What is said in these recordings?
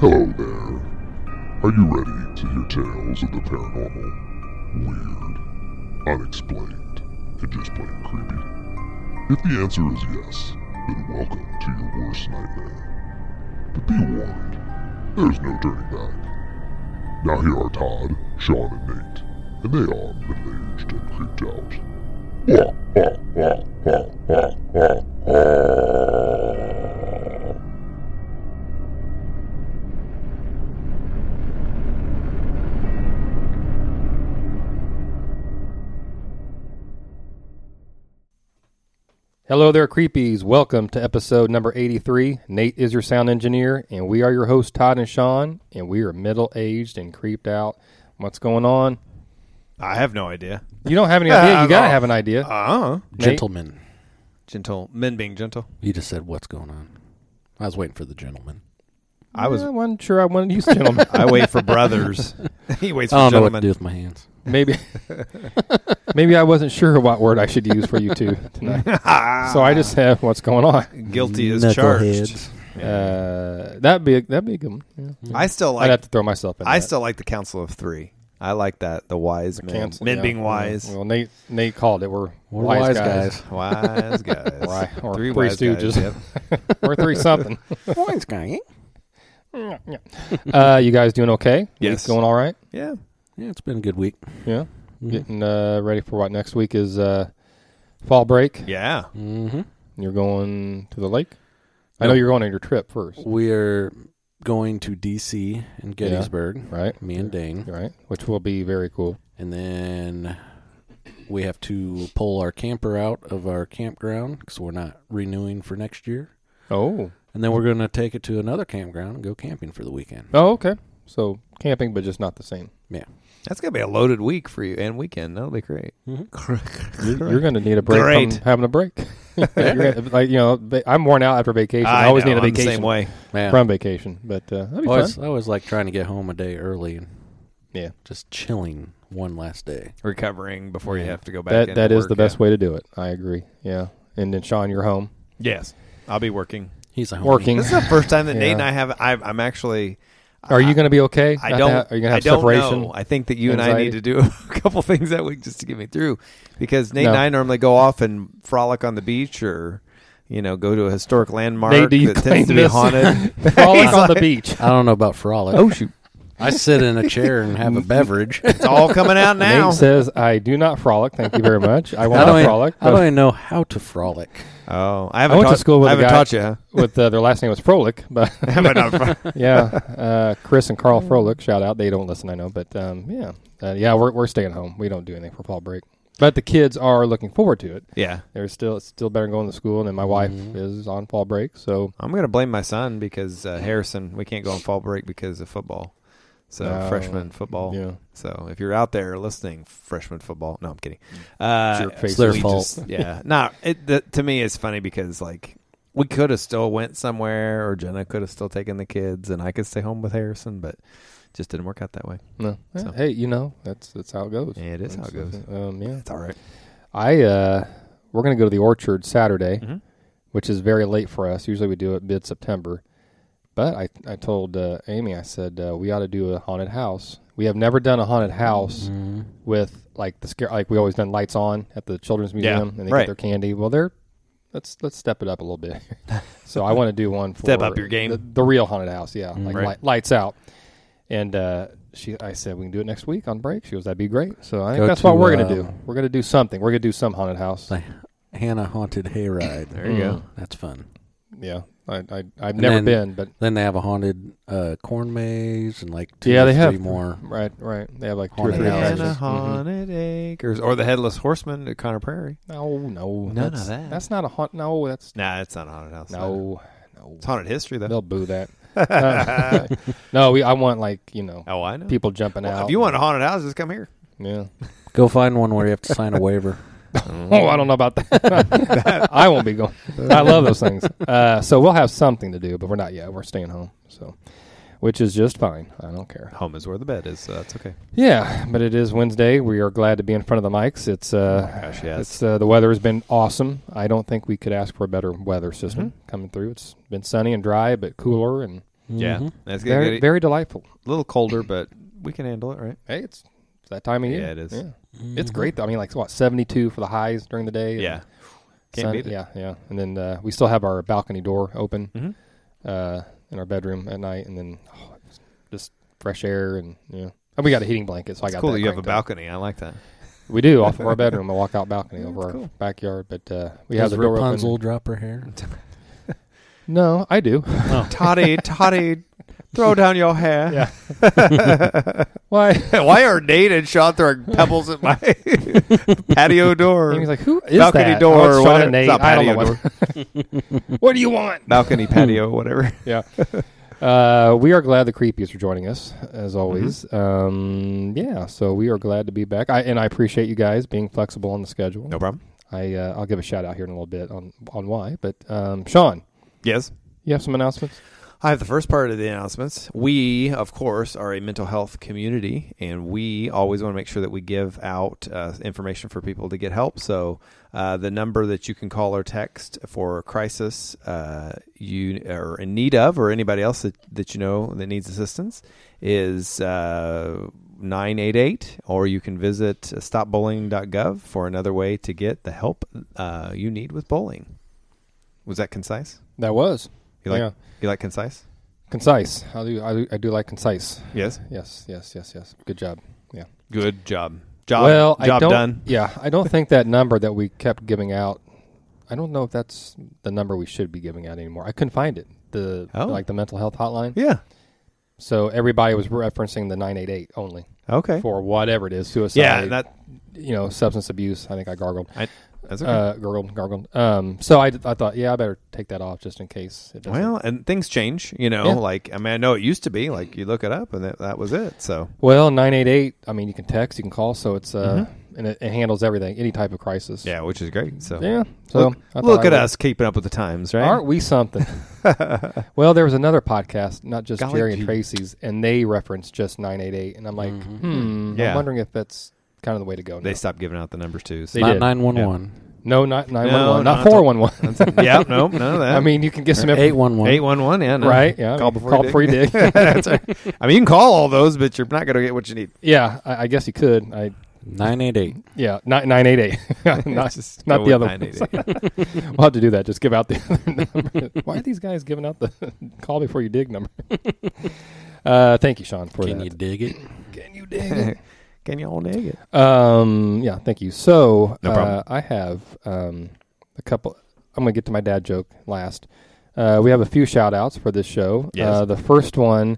Hello there. Are you ready to hear tales of the paranormal, weird, unexplained, and just plain creepy? If the answer is yes, then welcome to your worst nightmare. But be warned, there's no turning back. Now here are Todd, Sean, and Nate, and they are middle-aged and creeped out. Hello there, creepies. Welcome to episode number 83. Nate is your sound engineer, and we are your hosts, Todd and Sean, and we are middle-aged and creeped out. What's going on? I have no idea. You don't have any idea? You gotta have an idea. Gentlemen. Gentle. Men being gentle. You just said what's going on. I was waiting for the gentleman. I wasn't sure I wanted to use gentlemen. I wait for brothers. He waits for I don't know what to gentlemen. do with my hands. Maybe I wasn't sure what word I should use for you two tonight. So I just have what's going on. Guilty as charged. Knuckleheads. That'd be a good one. Yeah. I still I'd have like. to throw myself in. I that. still like the Council of Three. I like that. The wise men. Cancel, Men yeah. being wise. Well, Nate called it. We're wise guys. guys. Wise guys. Right. Or Three Three wise Stooges. guys. Yep. We're three something. Wise guy. You guys doing okay? Yes. Week going all right? Yeah. Yeah, it's been a good week. Yeah. Mm-hmm. Getting ready for what next week is fall break. Yeah. Mm-hmm. You're going to the lake? I know you're going on your trip first. We're going to D.C. and Gettysburg. Right. Me and Dane. Right. Which will be very cool. And then we have to pull our camper out of our campground because we're not renewing for next year. Oh. And then we're going to take it to another campground and go camping for the weekend. Oh, okay. So camping, but just not the same. Yeah. That's gonna be a loaded week for you and weekend. That'll be great. Mm-hmm. You're going to need a break Great. from having a break. You're gonna, I'm worn out after vacation. I always need a I'm the vacation same way. Yeah. from vacation. But that'd be I fun. always like trying to get home a day early and Yeah. just chilling one last day. Recovering before you have to go back. That is the best way to do it. I agree. Yeah. And then, Sean, you're home. Yes. I'll be working. He's a homie. Working. This is the first time that Yeah. Nate and I have. I'm actually. Are you going to be okay? I don't. Are you going to have I don't separation? know. I think that you and I anxiety? need to do a couple things that week just to get me through, because Nate No. and I normally go off and frolic on the beach or, go to a historic landmark Nate, do you that claim tends to be this? haunted. Frolic on the beach. I don't know about frolic. Oh, shoot. I sit in a chair and have a beverage. It's all coming out now. Nate says, I do not frolic. Thank you very much. I will I not don't, frolic. I don't even know how to frolic. Oh, I went to school with I a haven't guy taught you. Huh? with their last name was Froelich, but yeah, Chris and Carl Froelich, shout out. They don't listen, I know, but we're staying home. We don't do anything for fall break, but the kids are looking forward to it. Yeah. It's still better than going to school, and then my wife is on fall break, so I'm going to blame my son because Harrison, we can't go on fall break because of football. So freshman football. Yeah. So if you're out there listening, freshman football. No, I'm kidding. Jerk face. It's their we fault. To me, it's funny because we could have still went somewhere, or Jenna could have still taken the kids, and I could stay home with Harrison, but it just didn't work out that way. No, So. hey, that's how it goes. Yeah, it is how it goes. Yeah, It's all right. we're gonna go to the Orchard Saturday, Mm-hmm. which is very late for us. Usually we do it mid-September. But I told Amy, I said, we ought to do a haunted house. We have never done a haunted house with the scare, we always done lights on at the Children's Museum, and they get their candy. Well, let's step it up a little bit. So I want to do one for Step up your game. the real haunted house, yeah, Right. lights out. And I said we can do it next week on break. She goes, that'd be great. So I think Go that's to, what we're gonna do. We're gonna do something. We're gonna do some haunted house. Like Hannah Haunted Hayride. There you go. That's fun. Yeah, I've never been, but Then they have a haunted corn maze and two yeah, or they have three more. Right. They have 2 or Haunted 3 houses. Hannah attractions. Haunted Acres, or the Headless Horseman at Connor Prairie. No, None of that. That's not a haunt. No, that's Nah, it's not a haunted house. no. It's haunted history though. They'll boo that. No, I want Oh, I know. people jumping Well, out. if you want a haunted house, just come here. Yeah. Go find one where you have to sign a waiver. Oh, I don't know about that. I won't be going. I love those things. So we'll have something to do, but we're not yet. We're staying home. So, which is just fine. I don't care. Home is where the bed is, so that's okay. Yeah, but it is Wednesday. We are glad to be in front of the mics. It's Gosh, yes. it's the weather has been awesome. I don't think we could ask for a better weather system coming through. It's been sunny and dry, but cooler, and Yeah, Mhm. that's Very, good. very delightful. A little colder, but we can handle it, right? Hey, it's that time of year. Yeah, it is. Yeah. It's great though. I mean, like what 72 for the highs during the day. Yeah, and can't beat it. Yeah. And then we still have our balcony door open Mhm. in our bedroom at night, and then it's just fresh air, and and we got a heating blanket, so I It's got cool that that you have a cranked up. balcony. I like that. We do off of our bedroom, a walkout balcony over our cool. backyard, but we have Does the door Rapunzel open. drop her hair? No, I do. Toddy, throw down your hair. Yeah. Why? Why are Nate and Sean throwing pebbles at my patio door? Amy's like, who is balcony that? door Oh, or it's Sean whatever. and Nate. It's not I don't know patio what do you want? balcony patio, whatever. Yeah. We are glad the Creepies are joining us, as always. Yeah, so we are glad to be back. I appreciate you guys being flexible on the schedule. No problem. I'll give a shout out here in a little bit on why. But Sean, Yes. you have some announcements? I have the first part of the announcements. We, of course, are a mental health community, and we always want to make sure that we give out information for people to get help. So the number that you can call or text for a crisis you are in need of, or anybody else that you know that needs assistance, is 988, or you can visit stopbullying.gov for another way to get the help you need with bullying. Was that concise? That was. You like concise? Concise. I do like concise. Yes. Yes. Good job. Yeah. Good job. Job Job done. Yeah, I don't think that number that we kept giving out, I don't know if that's the number we should be giving out anymore. I couldn't find it. The mental health hotline. Yeah. So everybody was referencing the 988 only Okay. for whatever it is, suicide. Yeah, that substance abuse. I think I gargled. that's okay. Gargled. So I thought, I better take that off just in case. It doesn't. Well, and things change, Yeah. like, I mean, I know it used to be like you look it up and that was it. So, Well, 988, I mean, you can text, you can call, so it's, and it handles everything, any type of crisis. yeah, which is great. So, Yeah. So look at us keeping up with the times, right? Aren't we something? Well, there was another podcast, not just Golly Jerry and gee. Tracy's, and they referenced just 988, and I'm like, Yeah. I'm wondering if that's kind of the way to go. They now. stopped giving out the numbers too. So. They Not did. 911. No, not 911, No, not not 411. Yeah, no, none of that. I mean, you can get some 811. 811, yeah, no. right? Yeah, Call before you dig. That's right. I mean, you can call all those, but you're not going to get what you need. Yeah, I guess you could. 988. Yeah, 988. not Just not go the with other ones. 988. We'll have to do that. Just give out the other number. Why are these guys giving out the call before you dig number? Thank you, Sean, for Can that. you dig it? Can you dig it? Can you all dig it? Yeah, thank you. So No problem. I have a couple. I'm going to get to my dad joke last. We have a few shout outs for this show. Yes. The first one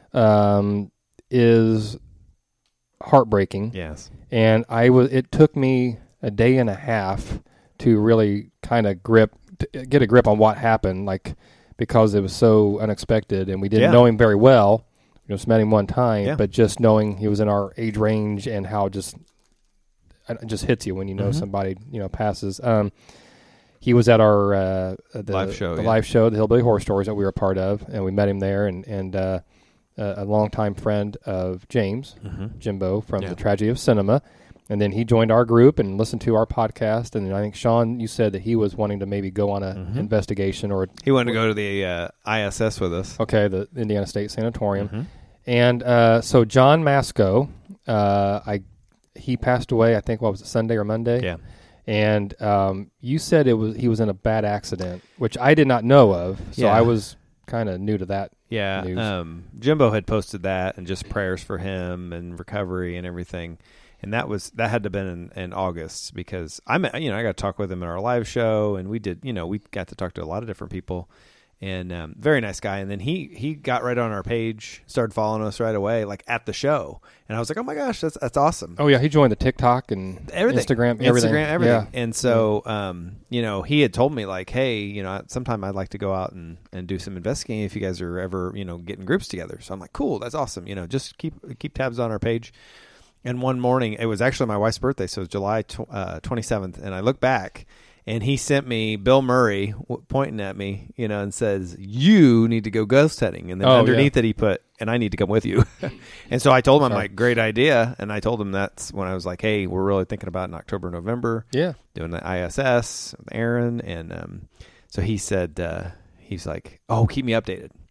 is heartbreaking. Yes. And it took me a day and a half to really kind of get a grip on what happened, because it was so unexpected and we didn't know him very well. We just met him one time, but just knowing he was in our age range and how it just hits you when you know somebody, passes. He was at our live show, live show, the Hillbilly Horror Stories that we were a part of, and we met him there, and a longtime friend of James, Jimbo, from the Tragedy of Cinema. And then he joined our group and listened to our podcast. And I think, Sean, you said that he was wanting to maybe go on an investigation or... He wanted to go to the ISS with us. Okay, the Indiana State Sanatorium. And so John Masco, he passed away, I think, Sunday or Monday? Yeah. And you said he was in a bad accident, which I did not know of. So I was kind of new to that. Yeah, news. Jimbo had posted that and just prayers for him and recovery and everything, and that had to have been in August, because I got to talk with him at our live show, and we got to talk to a lot of different people, and very nice guy. And then he got right on our page, started following us right away, like at the show, and I was like, oh my gosh, that's awesome. Oh yeah, he joined the TikTok and Instagram, everything. Yeah. And so, he had told me like, hey, sometime I'd like to go out and do some investigating if you guys are ever, getting groups together. So I'm like, cool, that's awesome. Just keep tabs on our page. And one morning, it was actually my wife's birthday, so it was July 27th, and I look back, and he sent me Bill Murray pointing at me, and says, you need to go ghost hunting. And then underneath it, he put, and I need to come with you. And so I told him, I'm like, great idea. And I told him that's when I was like, hey, we're really thinking about in October, November, doing the ISS with Aaron. And so he said, he's like, oh, keep me updated.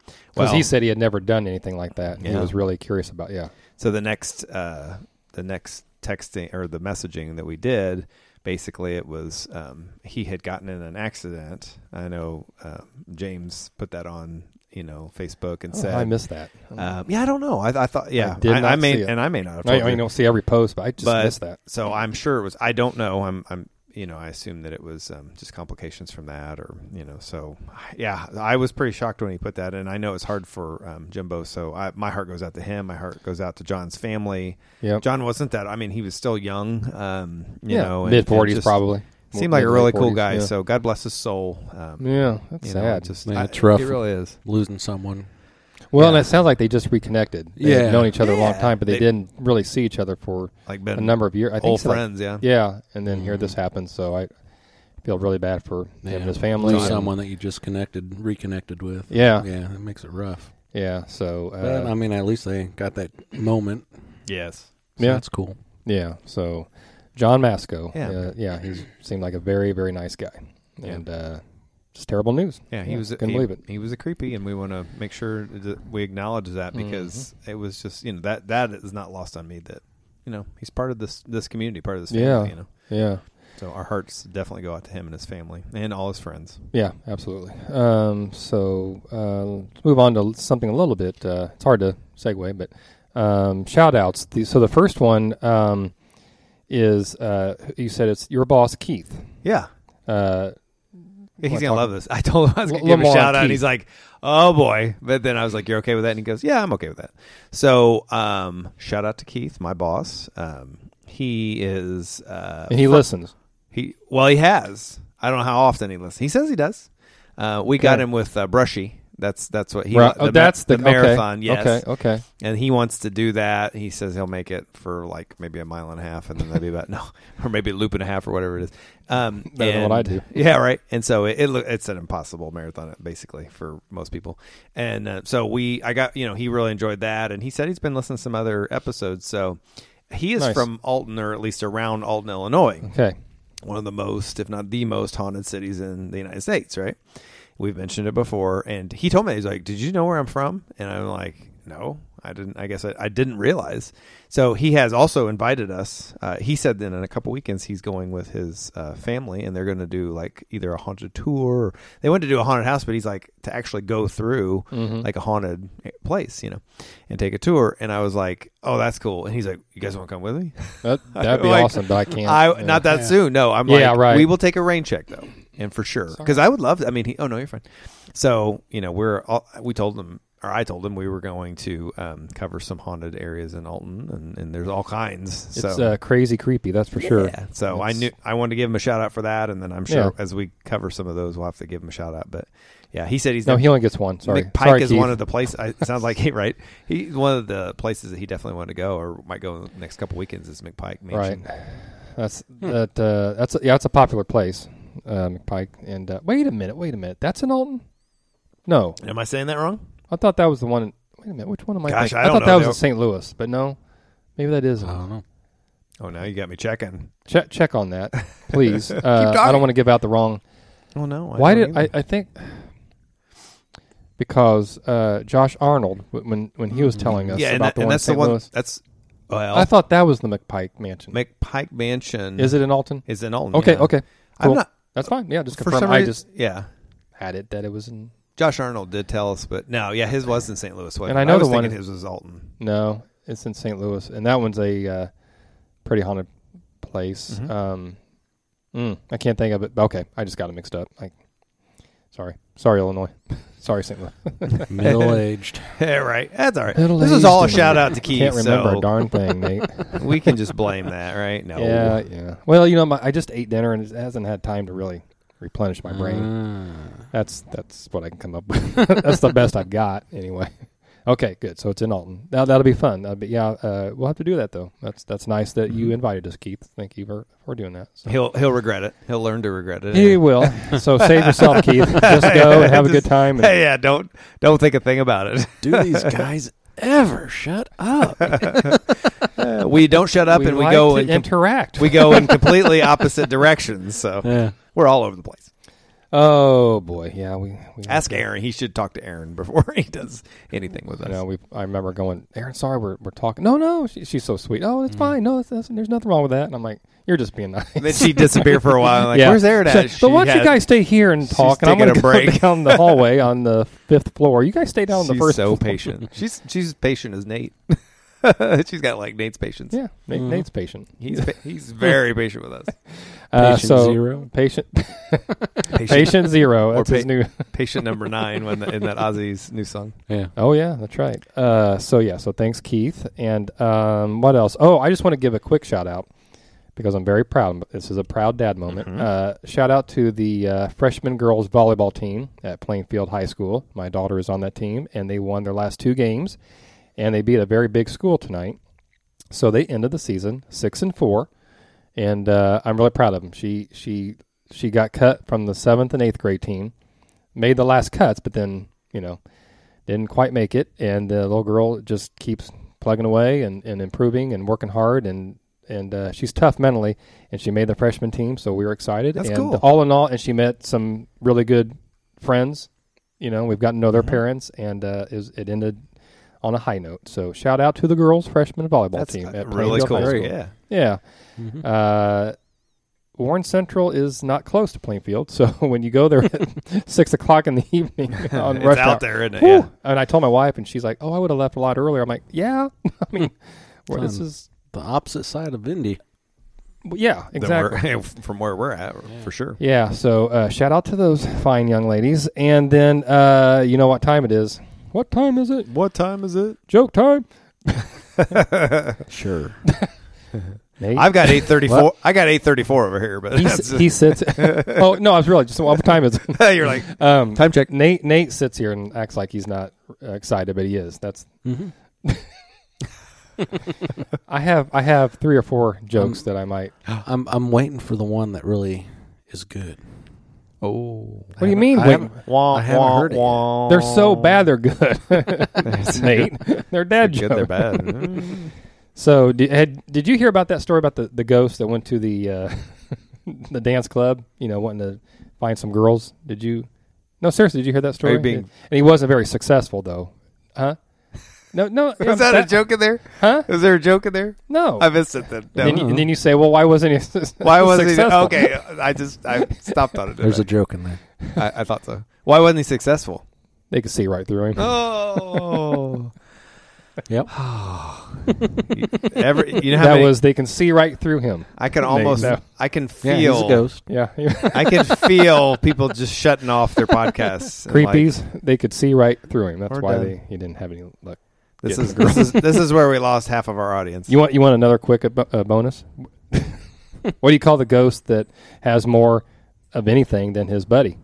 Because Well, he said he had never done anything like that. And He Yeah. was really curious about, so the next texting or the messaging that we did, basically it was he had gotten in an accident. I know James put that on Facebook and said I missed that. yeah, I don't know. I thought I did not may see it. and I may not have I told you. don't see every post, but I just missed that. So I'm sure it was. I don't know. I'm I assume that it was just complications from that, or So yeah, I was pretty shocked when he put that in. I know it's hard for Jimbo, so my heart goes out to him. My heart goes out to John's family. Yep. John wasn't that. I mean, he was still young. You know, mid-40s probably. Seemed like a really cool Mid-40s, guy. yeah. So God bless his soul. Yeah, that's sad. It's rough. It really is. Losing someone. Well, and it sounds like they just reconnected. They had known each other a long Yeah. time, but they didn't really see each other for Like a been number of years. I think old so, like- friends. Yeah. Yeah, and then here this happens, so I feel really bad for him and his family. Lose and- someone that you just reconnected with. Yeah. Yeah, that makes it rough. Yeah, so But, I mean, at least they got that moment. Yes. So Yeah. that's cool. yeah, so John Masco. Yeah. He seemed like a very, very nice guy, and just terrible news. Yeah, he was. couldn't believe it. He was a creepy, and we want to make sure that we acknowledge that because it was just that is not lost on me that he's part of this community, part of this family. Yeah. So our hearts definitely go out to him and his family and all his friends. Yeah, absolutely. So let's move on to something a little bit. It's hard to segue, but shout outs. So the first one is you said it's your boss, Keith. Yeah. He's Wanna gonna talk- love this. I told him I was gonna A give him a little more shout on out, and Keith. he's like, "Oh boy!" But then I was like, "You're okay with that?" And he goes, "Yeah, I'm okay with that." So, shout out to Keith, my boss. He is, And he listens. he has. I don't know how often he listens. He says he does. We got him with Brushy. That's what he. That's the marathon. Okay, Yes. Okay. And he wants to do that. He says he'll make it for like maybe a mile and a half, and then maybe or maybe a loop and a half, or whatever it is. Better than what I do. Yeah, right. And so it's an impossible marathon basically for most people. And so I got he really enjoyed that, and he said he's been listening to some other episodes. So he is Nice. from Alton, or at least around Alton, Illinois. Okay. One of the most, if not the most, haunted cities in the United States. Right. We've mentioned it before, and he told me, he's like, "Did you know where I'm from?" And I'm like, "No, I didn't. I guess I didn't realize." So he has also invited us. He said that in a couple weekends he's going with his family, and they're going to do like either a haunted tour. Or they went to do a haunted house, but he's like to actually go through like a haunted place, and take a tour. And I was like, "Oh, that's cool." And he's like, "You guys want to come with me?" That'd be Like, awesome, but I can't. Not that soon. No, I'm Yeah, like, right. we will take a rain check though. And for sure, because I would love to. I mean, oh no, you're fine. So we told him, or I told him we were going to cover some haunted areas in Alton, and there's all kinds. It's So crazy creepy, that's for sure. yeah. So I wanted to give him a shout out for that, and then I'm sure as we cover some of those, we'll have to give him a shout out. But yeah, he said he's No, he only gets one. Sorry. McPike Sorry, is Keith. one of the places. It sounds like right. He's one of the places that he definitely wanted to go, or might go in the next couple weekends. Is McPike Right. Mansion. That's a popular place, McPike. And wait a minute. That's in Alton? No, Am I saying that wrong? I thought that was the one. Wait a minute. Which one am I? Gosh, thinking? I don't thought know. that was They- in St. Louis, but no, maybe that is. I don't know. Oh, now you got me checking. Check on that, please. I talking. don't want to give out the wrong. Oh no. Why did I think? Because Josh Arnold, when he was telling us about the one in that's St. the one. Louis, That's well, I thought that was the McPike Mansion. McPike Mansion Is it in Alton? is in Alton. Okay, yeah. okay. I'm Cool. not That's fine. Yeah, just for confirm. some I reason. just Yeah, had it that it was in. Josh Arnold did tell us, but no, yeah, his was in St. Louis. Wasn't And it? I know was the one thinking in- his was Alton. No, it's in St. Louis, and that one's a pretty haunted place. Mhm. I can't think of it. Okay, I just got it mixed up. Sorry, Illinois. Sorry, St. Louis. Middle-aged. Yeah, right. That's all right. Middle-aged This is all a and shout out to Keith. Can't remember so a darn thing, Nate. we can just blame that, right? No. Yeah. Well, I just ate dinner and it hasn't had time to really replenish my brain. That's what I can come up with. That's the best I've got, anyway. Okay, good. So it's in Alton. Now that'll be fun. We'll have to do that though. That's nice that you invited us, Keith. Thank you for doing that. So. He'll regret it. He'll learn to regret it. He will. So save yourself, Keith. Just go and have a good time. And Hey, yeah, don't think a thing about it. Do these guys ever shut up? We don't shut up, and we like go to interact. we go in completely opposite directions. So Yeah. we're all over the place. Oh boy, yeah. We Ask Aaron. He should talk to Aaron before he does anything with us. You know, I remember going, Aaron, sorry, we're talking. No, she's so sweet. Oh, it's fine. No, there's nothing wrong with that. And I'm like, you're just being nice. Then she'd disappear for a while. Like, Yeah. where's Aaron at? So why don't you guys stay here and talk? And I'm taking going to a break. go down the hallway on the 5th floor. You guys stay down on the She's first so floor. patient. She's patient as Nate. She's got like Nate's patience. Yeah, Nate's patient. He's very patient with us. Patient so zero? Patient zero. Or That's his new. Patient number 9 in that Ozzy's new song. Yeah. Oh yeah, that's right. So thanks, Keith. And what else? Oh, I just want to give a quick shout out because I'm very proud. This is a proud dad moment. Shout out to the freshman girls volleyball team at Plainfield High School. My daughter is on that team, and they won their last 2 games, and they beat a very big school tonight. So they ended the season 6-4, and I'm really proud of them. She got cut from the 7th and 8th grade team, made the last cuts, but then didn't quite make it. And the little girl just keeps plugging away and improving and working hard, and she's tough mentally. And she made the freshman team, so we were excited. That's and cool. All in all, and she met some really good friends. We've gotten to know their parents, and it ended on a high note. So shout out to the girls freshman volleyball That's team at really Plainfield cool. High School. Yeah. Yeah. Warren Central is not close to Plainfield, so when you go there at 6 o'clock in the evening on It's rush out hour, there, isn't it? whew. Yeah. And I told my wife, and she's like, "Oh, I would have left a lot earlier." I'm like, "Yeah, I mean, this is The opposite side of Indy. yeah, exactly." From where we're at, for sure. Yeah, so shout out to those fine young ladies, and then you know what time it is? What time is it? What time is it? Joke time. Sure. Nate? I've got 8:34. I got 8:34 over here, but he sits. Oh no, I was really just what time is it? you're like Time check. Nate sits here and acts like he's not excited, but he is. That's. I have 3 or 4 jokes that I might. I'm waiting for the one that really is good. oh. What do you mean? I haven't heard it wah. They're so bad, they're good. Nate, they're dad Good, jokes. they're bad. So did you hear about that story about the ghost that went to the the dance club? Wanting to find some girls. Did you? No, seriously, did you hear that story? And he wasn't very successful though, huh? No. Was that a joke in there? Huh? Was there a joke in there? No. I missed it then. No. And then you say, well, why wasn't he? Why wasn't he? successful? Okay, I stopped on it. There's a joke in there. I thought so. Why wasn't he successful? They could see right through him. Oh. Yep. They can see right through him. I can almost. No. I can Yeah, feel. he's a ghost. Yeah. I can feel people just shutting off their podcasts. and Creepies, they could see right through him. That's We're why done. he didn't have any luck. This is where we lost half of our audience. You want another quick bonus? What do you call the ghost that has more of anything than his buddy?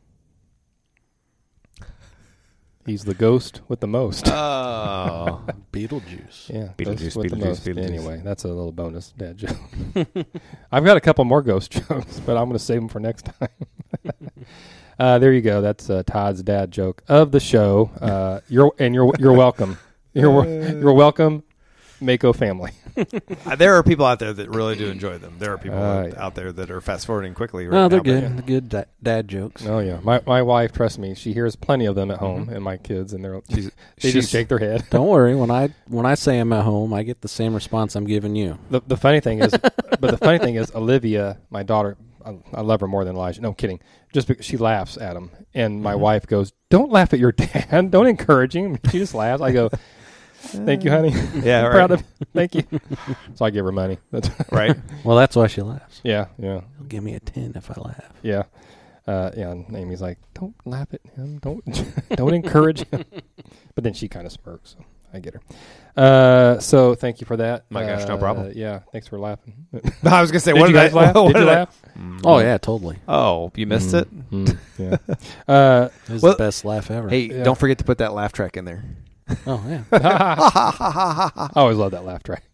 He's the ghost with the most. Oh, Beetlejuice. Yeah, Beetlejuice, ghost with the Beetlejuice, most. Beetlejuice. Anyway, that's a little bonus dad joke. I've got a couple more ghost jokes, but I'm going to save them for next time. There you go. That's Todd's dad joke of the show. You're welcome. You're welcome, Mako family. there are people out there that really do enjoy them. There are people Yeah. out there that are fast forwarding quickly. Right No, they're now, good. but- They're good dad jokes. Oh yeah, my wife, trust me, she hears plenty of them at home, and my kids, and they just shake their head. Don't worry. When I say I'm at home, I get the same response I'm giving you. The funny thing is, Olivia, my daughter, I love her more than Elijah. No, I'm kidding. Just because she laughs at him, and my wife goes, "Don't laugh at your dad. Don't encourage him." She just laughs. I go, "Thank you, honey. Yeah, I'm right. proud of. Thank you." So I give her money. That's right. Well, that's why she laughs. Yeah. He'll give me a 10 if I laugh. Yeah. And Amy's like, "Don't laugh at him. Don't encourage him." But then she kind of smirks. So I get her. So thank you for that. My gosh, no problem. Yeah, thanks for laughing. I was gonna say, Did what you did guys I laugh? what Did you I- laugh? Oh, yeah, totally. Oh, you missed it. Yeah. It was Well, the best laugh ever. Hey, Yeah. don't forget to put that laugh track in there. Oh, yeah. I always love that laugh track.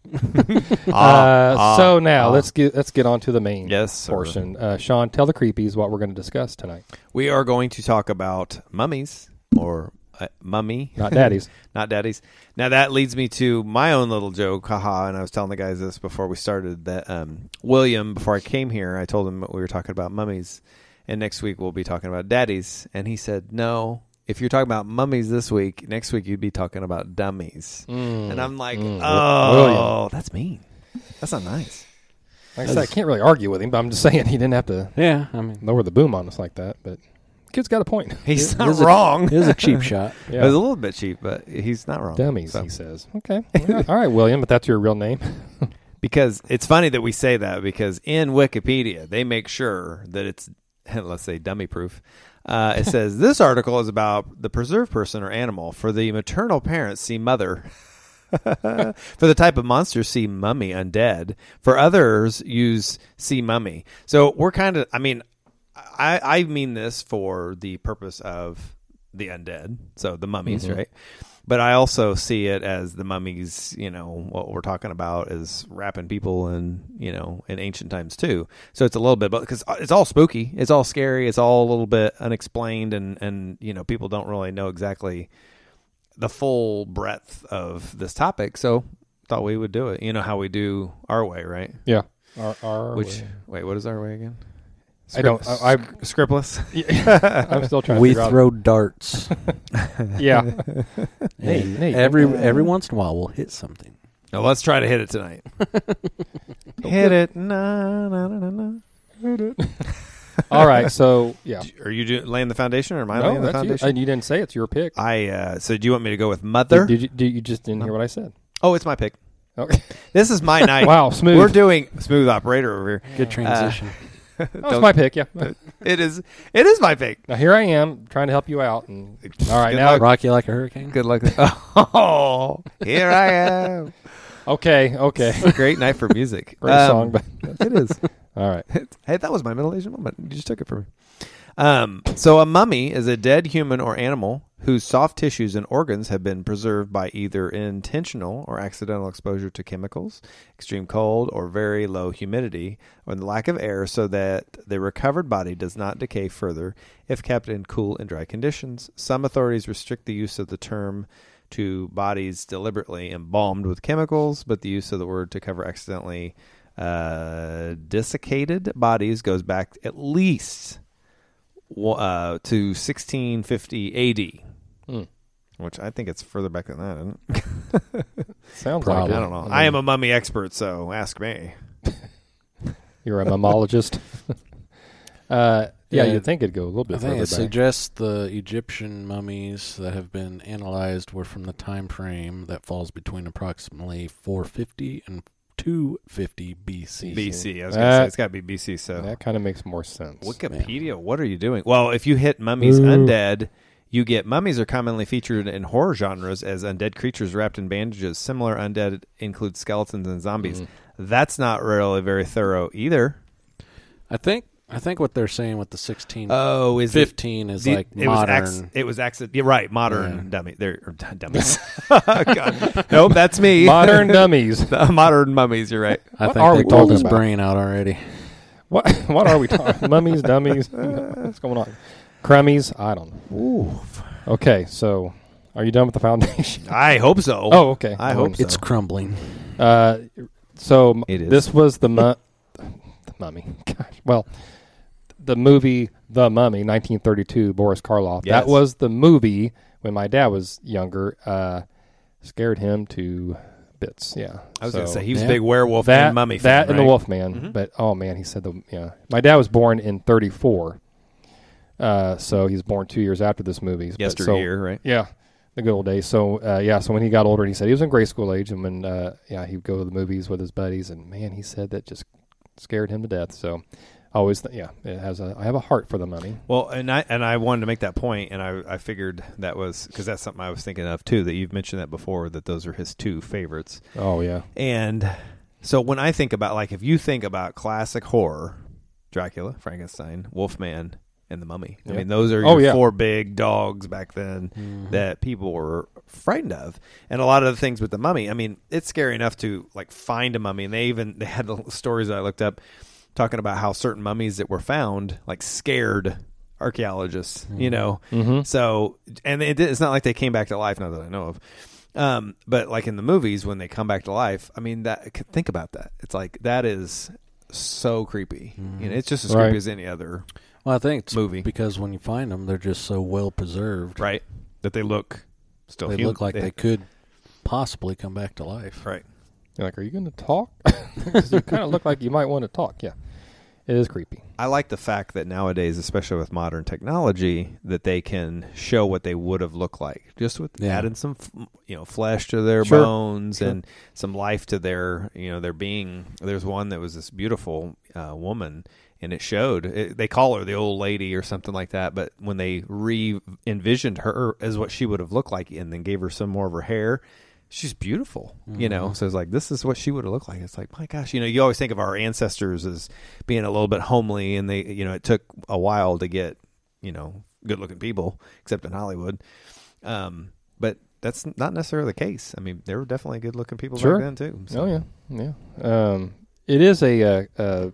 So now let's get on to the main Yes, sir. portion. Sean, tell the creepies what we're going to discuss tonight. We are going to talk about mummies or mummy, Not daddies. not daddies. Now that leads me to my own little joke, haha. And I was telling the guys this before we started that William, before I came here, I told him we were talking about mummies, and next week we'll be talking about daddies. And he said, no, if you're talking about mummies this week, next week you'd be talking about dummies. And I'm like, William. that's mean. That's not nice. Like I said, I can't really argue with him, but I'm just saying he didn't have to Yeah, I mean, lower the boom on us like that. But kid's got a point. He's it not is a- wrong. it is a cheap shot. It was a little bit cheap, but he's not wrong. Dummies, So- he says. Okay. All right, William, but that's your real name. Because it's funny that we say that, because in Wikipedia they make sure that it's, let's say, dummy proof. It says this article is about the preserved person or animal. For the maternal parents, see mother. For the type of monster, see mummy, undead. For others, use see mummy. So we're kind of, I mean this for the purpose of the undead, so the mummies, right? But I also see it as the mummies, what we're talking about is wrapping people in ancient times too. So it's a little bit, because it's all spooky, it's all scary, it's all a little bit unexplained, and people don't really know exactly the full breadth of this topic. So thought we would do it. You know how we do our way, right? Yeah. Wait, what is our way again? I don't. I Scriptless. I'm still trying to We figure out. throw darts. Yeah. And Nate, every once in a while we'll hit something. Now let's try to hit it tonight. Hit it. Na, na, na, na, na. All right. So, yeah. Are you laying the foundation, or am I No, laying the that's you. foundation? And you didn't say it's your pick. So do you want me to go with mother? You just didn't hear what I said. Oh, it's my pick. Okay. This is my night. Wow, smooth. We're doing smooth operator over here. Good transition. That was my pick, yeah. It is my pick. Now, here I am trying to help you out. And all right, Good now. luck. Rock you like a hurricane. Good luck. Oh, here I am. Okay. Great night for music. Great song, but It is. all right. Hey, that was my middle-aged moment. You just took it from me. So a mummy is a dead human or animal whose soft tissues and organs have been preserved by either intentional or accidental exposure to chemicals, extreme cold, or very low humidity, or the lack of air, so that the recovered body does not decay further if kept in cool and dry conditions. Some authorities restrict the use of the term to bodies deliberately embalmed with chemicals, but the use of the word to cover accidentally desiccated bodies goes back at least to 1650 AD, which I think it's further back than that, isn't it? Sounds Probably. like I it. don't know. I am a mummy expert, so ask me. You're a mammologist. Yeah, you'd think it'd go a little I bit think further it back. suggests the Egyptian mummies that have been analyzed were from the time frame that falls between approximately 450 and 250 BC. BC. I was going to say it's got to be BC. So That kind of makes more sense. Wikipedia, what are you doing? Well, if you hit mummies undead, you get mummies are commonly featured in horror genres as undead creatures wrapped in bandages. Similar undead include skeletons and zombies. That's not really very thorough either. I think what they're saying with the 16, Oh, is 15 is like modern. It was You're right. Modern dummy. They're dummies. God. Nope, that's me. Modern dummies. Modern mummies. You're right. I What think are they we pulled talking his about? brain out already. What are we talking? Mummies, dummies. What's going on? Crummies? I don't know. Ooh. Okay, so are you done with the foundation? I hope so. Oh, okay. I hope so. It's crumbling. So It is. this was the Mummy. Gosh, well, the movie The Mummy, 1932, Boris Karloff. Yes. That was the movie when my dad was younger. Scared him to bits. Yeah, I was going to So say he was a Yeah. big werewolf that and mummy that fan, and the right? Wolfman. But oh man, he said My dad was born in 34, so he's born 2 years after this movie. Yesteryear, right? Yeah, the good old days. So so when he got older, he said he was in grade school age, and when he'd go to the movies with his buddies, and man, he said that just scared him to death. So always, it has I have a heart for the Mummy. Well, and I wanted to make that point, and I figured that was because that's something I was thinking of too. That you've mentioned that before, that those are his two favorites. Oh yeah, And so when I think about, like, if you think about classic horror, Dracula, Frankenstein, Wolfman, and the Mummy. I Yeah. mean, those are Oh, your yeah. four big dogs back then that people were frightened of. And a lot of the things with the Mummy, I mean, it's scary enough to like find a mummy. And they had the stories that I looked up talking about how certain mummies that were found like scared archaeologists, you know. Mm-hmm. So, and it's not like they came back to life, not that I know of. But like in the movies, when they come back to life, I mean, think about that. It's like, that is so creepy. You know, it's just as Right. creepy as any other. Well, I think it's movie. because when you find them, they're just so well preserved. Right. That they look still They human. look like they could possibly come back to life. Right. You're like, are you going to talk? Because you kind of look like you might want to talk. Yeah, it is creepy. I like the fact that nowadays, especially with modern technology, that they can show what they would have looked like, just with adding some, flesh to their bones and some life to their, their being. There's one that was this beautiful woman, and it showed. They call her the old lady or something like that, but when they envisioned her as what she would have looked like, and then gave her some more of her hair. She's beautiful, So it's like, this is what she would have looked like. It's like, my gosh, you always think of our ancestors as being a little bit homely, and they, it took a while to get, good looking people, except in Hollywood. But that's not necessarily the case. I mean, there were definitely good looking people back then too. So. Oh yeah. It is a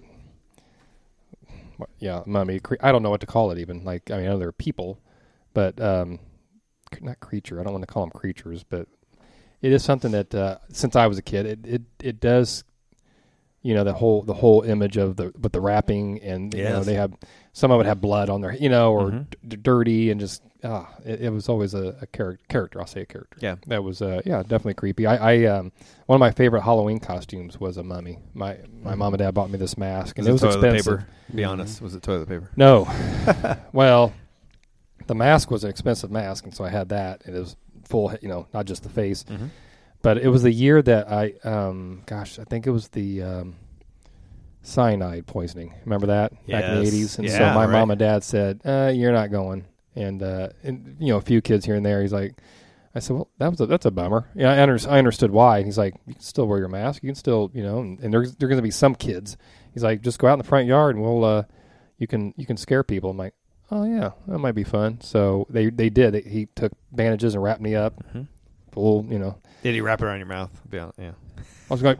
mummy. I don't know what to call it even. Like, I know they're people, but not creature. I don't want to call them creatures, but. It is something that since I was a kid, it does, the whole image of the wrapping, and they have some of it have blood on their or dirty, and just it was always a character. I'll say a character. Yeah, that was definitely creepy. I one of my favorite Halloween costumes was a mummy. My mom and dad bought me this mask, and it was expensive. Paper? Be honest, was it toilet paper? No, well, the mask was an expensive mask, and so I had that. It was full, not just the face. But it was the year that I think it was the cyanide poisoning. Remember that? Back in the 80s? And so my mom and dad said, you're not going. And a few kids here and there. He's like, I said, well, that's a bummer. Yeah, I understood why. And he's like, you can still wear your mask. You can still, and there's going to be some kids. He's like, just go out in the front yard and we'll, you can scare people. I'm like, oh yeah, that might be fun. So they did. He took bandages and wrapped me up. Full, Did he wrap it around your mouth? Yeah. I was going,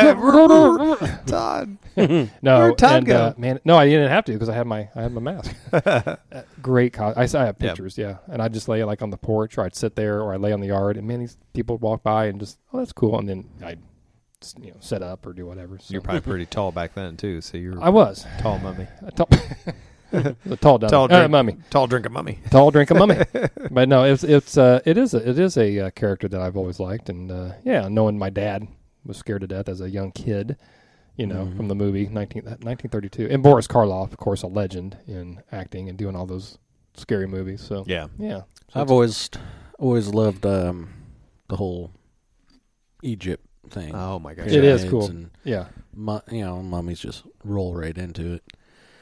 Todd. No, Todd go? No, I didn't have to because I had my mask. Great. I have pictures, and I'd just lay like on the porch, or I'd sit there, or I'd lay on the yard, and these people would walk by and just, oh, that's cool, and then I'd set up or do whatever. So. You're probably pretty tall back then too, so I was tall mummy. A tall dummy. Mummy. Tall drink of mummy. Tall drink of mummy. But no, it is a character that I've always liked, and knowing my dad was scared to death as a young kid, from the movie 1932, and Boris Karloff, of course, a legend in acting and doing all those scary movies. So yeah. So I've always loved the whole Egypt thing. Oh my gosh, it is cool. And, yeah, mummies just roll right into it.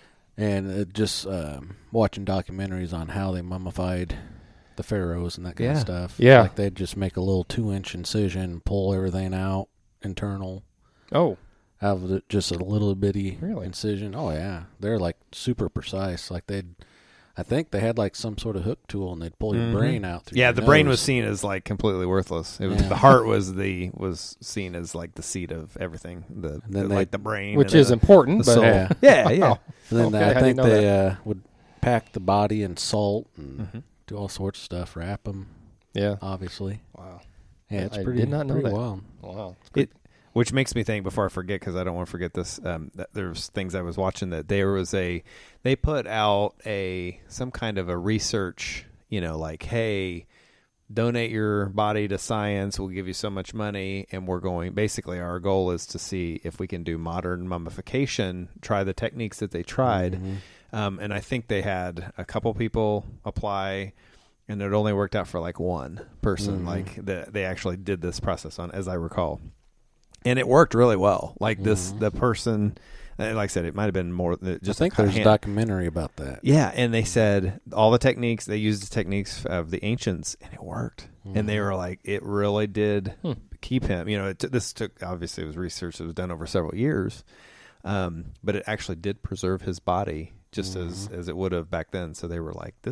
And just watching documentaries on how they mummified the pharaohs and that kind of stuff. Yeah. Like they'd just make a little 2-inch incision, pull everything out, internal. Oh. Have just a little bitty Really? incision. Oh, yeah. They're like super precise. Like I think they had like some sort of hook tool, and they'd pull your brain out through your the nose. brain was seen as like completely worthless. It was the heart was seen as like the seat of everything. The brain, which is important, but soul. Yeah. And then Okay, I think didn't know they would pack the body in salt and do all sorts of stuff, wrap them. Yeah. Obviously. Wow. Yeah, it's I pretty. did not know pretty that. wild. Wow. Which makes me think, before I forget, because I don't want to forget this, that there's things I was watching that they put out some kind of a research, like, hey, donate your body to science, we'll give you so much money, and basically our goal is to see if we can do modern mummification, try the techniques that they tried. And I think they had a couple people apply, and it only worked out for like one person, they actually did this process on, as I recall. And it worked really well. Like the person, like I said, it might have been more. Just I think there's a documentary about that. Yeah, and they said all the techniques, they used the techniques of the ancients, and it worked. And they were like, it really did keep him. This took, obviously, it was research that was done over several years, but it actually did preserve his body just as it would have back then. So they were like,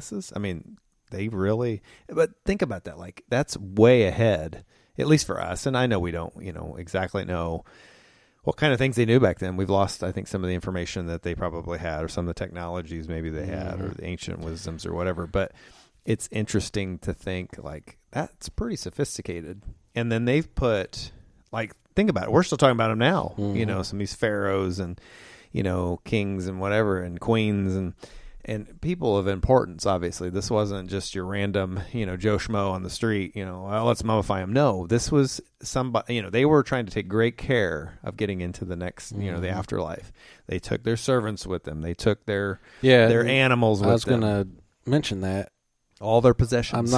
they really. But think about that. Like, that's way ahead. At least for us, and I know we don't, exactly know what kind of things they knew back then. We've lost, I think, some of the information that they probably had, or some of the technologies maybe they had, or the ancient wisdoms or whatever. But it's interesting to think, like, that's pretty sophisticated. And then they've put, like, think about it. We're still talking about them now. Some of these pharaohs and, kings and whatever, and queens, and people of importance, obviously. This wasn't just your random, Joe Schmo on the street, well, let's mummify him. No, this was somebody, they were trying to take great care of getting into the next, the afterlife. They took their servants with them. They took their animals with them. I was going to mention that. All their possessions.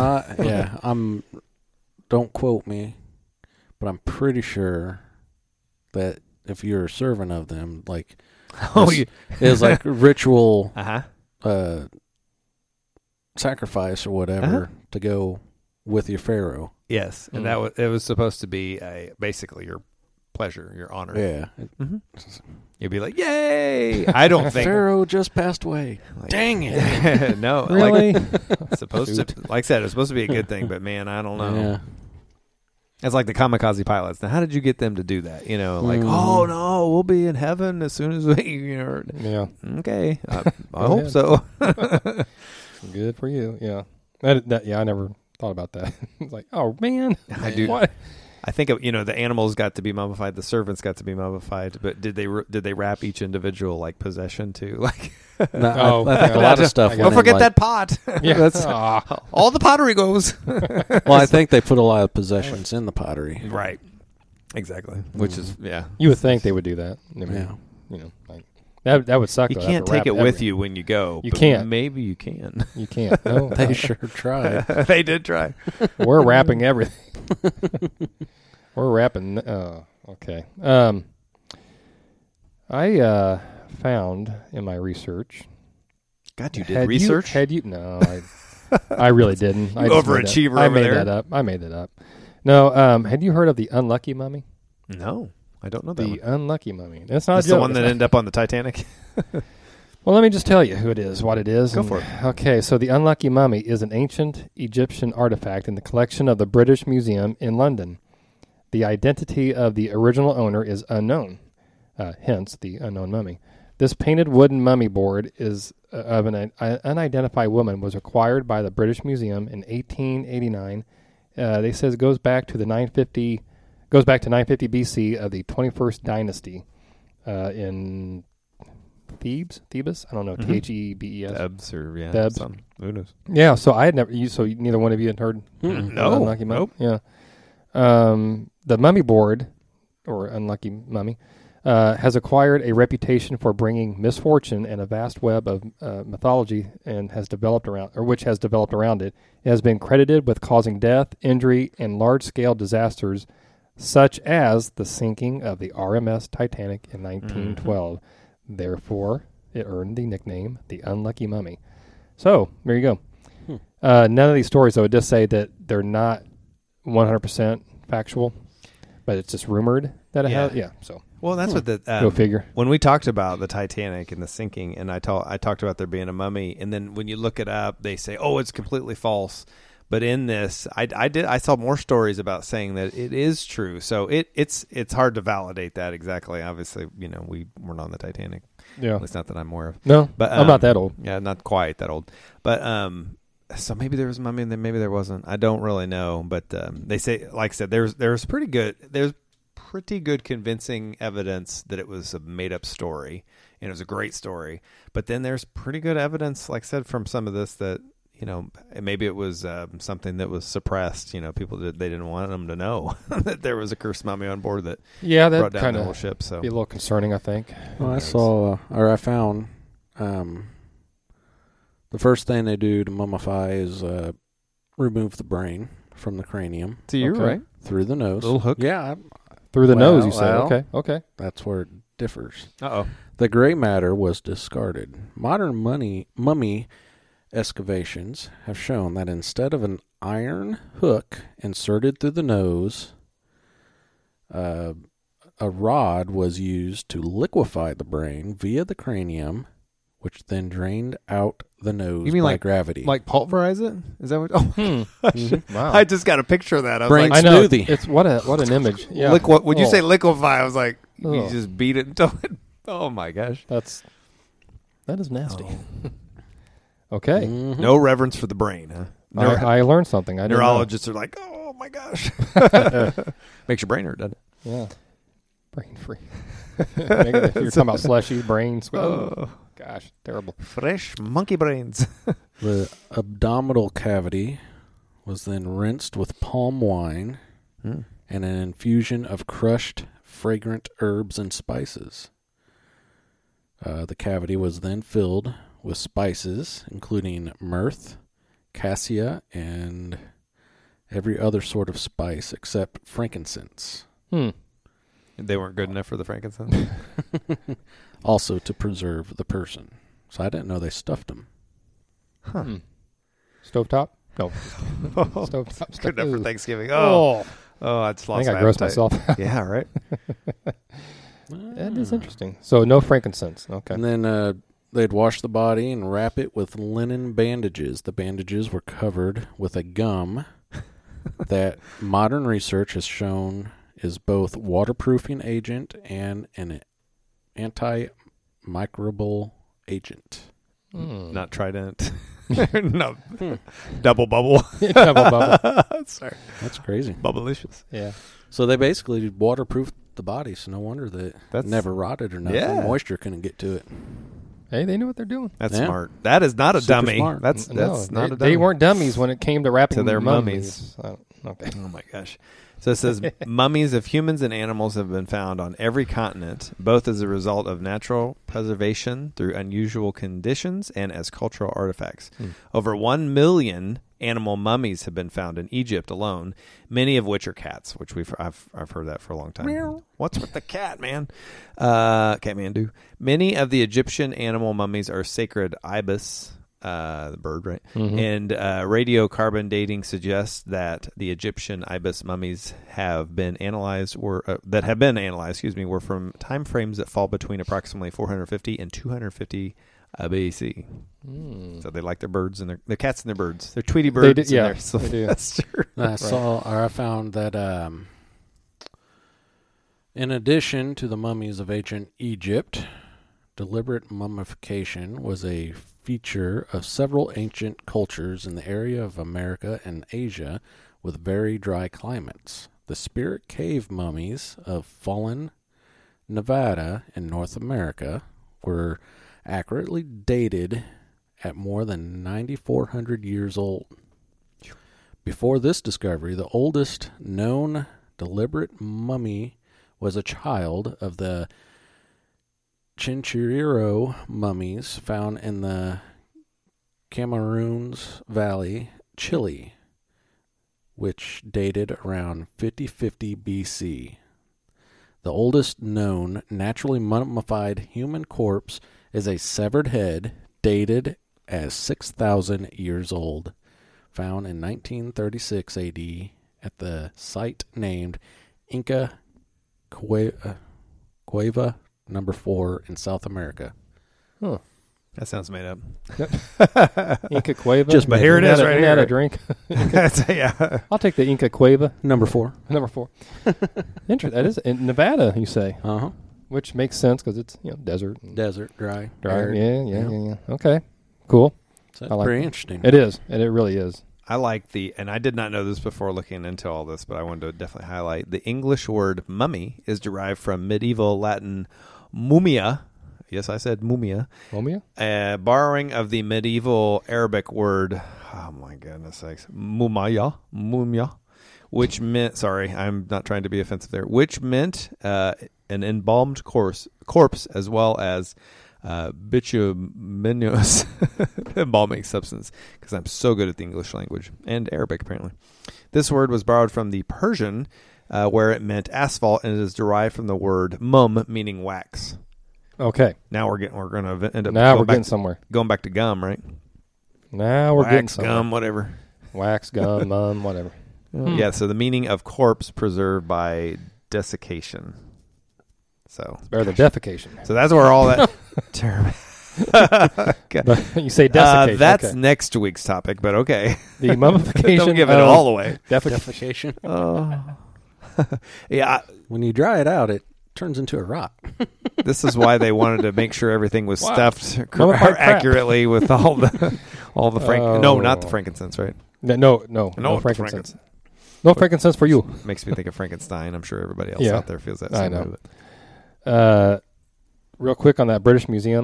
Don't quote me, but I'm pretty sure that if you're a servant of them, like, it was like ritual sacrifice or whatever to go with your pharaoh. Yes, and it was supposed to be basically your pleasure, your honor. Yeah. You'd be like, yay! I don't think Pharaoh just passed away. Like, dang it! No, really? Supposed to, like I said, it was supposed to be a good thing, but man, I don't know. Yeah. It's like the kamikaze pilots. Now, how did you get them to do that? Oh no, we'll be in heaven as soon as we. Yeah. Okay, I hope so. Good for you. Yeah. I never thought about that. It's like, oh man, I do. What? I think the animals got to be mummified, the servants got to be mummified, but did they wrap each individual like possession too? Like, no, I think a lot of stuff. Don't forget that pot. Yeah, that's all the pottery goes. Well, I think they put a lot of possessions in the pottery. Right. Exactly. Which is You would think they would do that. I mean, like that would suck. You though, can't take it with you when you go. You can't. Maybe you can. You can't. No, They sure tried. They did try. We're wrapping everything. We're wrapping. Okay. I found in my research. God, you did research? No, I really didn't. I just overachiever I over made there. that up. I made that up. No. Had you heard of the unlucky mummy? No, I don't know that. The one. unlucky mummy. That's not That's a joke. the one that ended up on the Titanic. Well, let me just tell you who it is, what it is. Go for it. Okay, so the unlucky mummy is an ancient Egyptian artifact in the collection of the British Museum in London. The identity of the original owner is unknown, hence the unknown mummy. This painted wooden mummy board is of an unidentified woman was acquired by the British Museum in 1889. They says it goes back to 950 BC of the 21st dynasty in Thebes? I don't know. Thebes. Thebes or Thebes. Who knows? Yeah. So I had never. So neither one of you had heard. No. Unlucky mummy. Nope. Yeah. The mummy board, or unlucky mummy, has acquired a reputation for bringing misfortune and a vast web of mythology, and which has developed around it. It has been credited with causing death, injury, and large-scale disasters, such as the sinking of the RMS Titanic in 1912. Therefore, it earned the nickname the Unlucky Mummy. So, there you go. None of these stories, though, does say that they're not 100% factual, but it's just rumored that it has. Yeah, so. Well, that's what the go figure. When we talked about the Titanic and the sinking, and I talked about there being a mummy, and then when you look it up, they say, "Oh, it's completely false." But in this, I saw more stories about saying that it is true. So it's hard to validate that exactly. Obviously, we weren't on the Titanic. Yeah, at least not that I'm aware of. No, but I'm not that old. Yeah, not quite that old. But so maybe there was a mummy, and then maybe there wasn't. I don't really know. But they say, like I said, there's pretty good convincing evidence that it was a made up story, and it was a great story. But then there's pretty good evidence, like I said, from some of this that. Maybe it was something that was suppressed. People they didn't want them to know that there was a cursed mummy on board that brought down the whole ship. So be a little concerning, I think. Well, I found the first thing they do to mummify is remove the brain from the cranium. So you're right. Through the nose. Little hook. Yeah. Through the nose, you say. Okay. That's where it differs. Uh-oh. The gray matter was discarded. Modern mummy excavations have shown that instead of an iron hook inserted through the nose, a rod was used to liquefy the brain via the cranium, which then drained out the nose you mean by like gravity. Like pulverize it? Is that what? Oh, Wow. I just got a picture of that. I was Brain like, I know. smoothie. It's what an image. Yeah. Would you say liquefy? I was like, you Oh. just beat it until it. Oh my gosh. That is nasty. Okay. Mhm. No reverence for the brain, huh? I learned something. I didn't know. Neurologists are like, oh my gosh. Makes your brain hurt, doesn't it? Yeah. Brain free. If you're talking about slushy brains. Oh, Gosh, terrible. Fresh monkey brains. The abdominal cavity was then rinsed with palm wine and an infusion of crushed fragrant herbs and spices. The cavity was then filled with spices, including myrrh, cassia, and every other sort of spice except frankincense. They weren't good enough for the frankincense. Also to preserve the person. So I didn't know they stuffed him. Stovetop? No. Stovetop. Good enough for Thanksgiving. Oh. I just I lost think I my grossed appetite. myself out. Yeah, right. That is interesting. So no frankincense. Okay. And then they'd wash the body and wrap it with linen bandages. The bandages were covered with a gum that modern research has shown is both waterproofing agent and an antimicrobial agent. Not Trident. No. Double bubble. Double bubble. Sorry. That's crazy. Bubblicious. Yeah. So they basically waterproofed the body, so no wonder that it never rotted or nothing. Yeah. Moisture couldn't get to it. Hey, they knew what they're doing. That's Yeah. smart. That is not a Super dummy. smart. That's No, not a dummy. they weren't dummies when it came to wrapping To their mummies. Okay. Oh my gosh. So it says mummies of humans and animals have been found on every continent, both as a result of natural preservation through unusual conditions and as cultural artifacts. Over 1 million animal mummies have been found in Egypt alone, many of which are cats, which I've heard that for a long time. Meow. What's with the cat, man? Kathmandu. Many of the Egyptian animal mummies are sacred ibis, the bird, right? And radiocarbon dating suggests that the Egyptian ibis mummies have been analyzed, were from time frames that fall between approximately 450 and 250 BC. So they like their birds and their cats and their birds. They're Tweety birds. They do. That's true. I found that in addition to the mummies of ancient Egypt, deliberate mummification was a feature of several ancient cultures in the area of America and Asia with very dry climates. The spirit cave mummies of fallen Nevada in North America were accurately dated at more than 9,400 years old. Before this discovery, the oldest known deliberate mummy was a child of the Chinchorro mummies found in the Cameroons Valley, Chile, which dated around 5050 BC. The oldest known naturally mummified human corpse is a severed head dated as 6,000 years old, found in 1936 AD at the site named Inca Cueva number 4 in South America. Huh. That sounds made up. Inca Cueva. Just But here it is right Isn't that here. a drink? Yeah. I'll take the Inca Cueva. Number 4. Number 4. Interesting. That is in Nevada, you say, Uh-huh. which makes sense because it's desert. And Desert, dry. dry. arid. Yeah. Okay. Cool. So I that's like pretty that. interesting. It is, and it really is. I like and I did not know this before looking into all this, but I wanted to definitely highlight the English word mummy is derived from medieval Latin mumia. Yes, I said mumia. Mumia? Borrowing of the medieval Arabic word, oh my goodness sakes, mumia, which meant, sorry, I'm not trying to be offensive there, which meant an embalmed corpse as well as bituminous embalming substance, because I'm so good at the English language and Arabic apparently. This word was borrowed from the Persian, where it meant asphalt, and it is derived from the word mum, meaning wax. Okay. Now we're going to end up. Now going we're back getting somewhere. Going back to gum, right? Now we're getting Wax, somewhere. gum, whatever. Wax, gum, whatever. Yeah. So the meaning of corpse preserved by desiccation. So It's better than defecation. So that's where all that term. You say desiccation. That's okay. next week's topic, but okay. The mummification. Don't give it of all away. Defecation. Defecation. Yeah. When you dry it out, it turns into a rock. This is why they wanted to make sure everything was Wow. stuffed Mummified crap. accurately with all the No, not the Oh. frankincense, right? No No, frankincense. No frankincense for you. Makes me think of Frankenstein. I'm sure everybody else Yeah. out there feels that I same know. way. Real quick on that British Museum,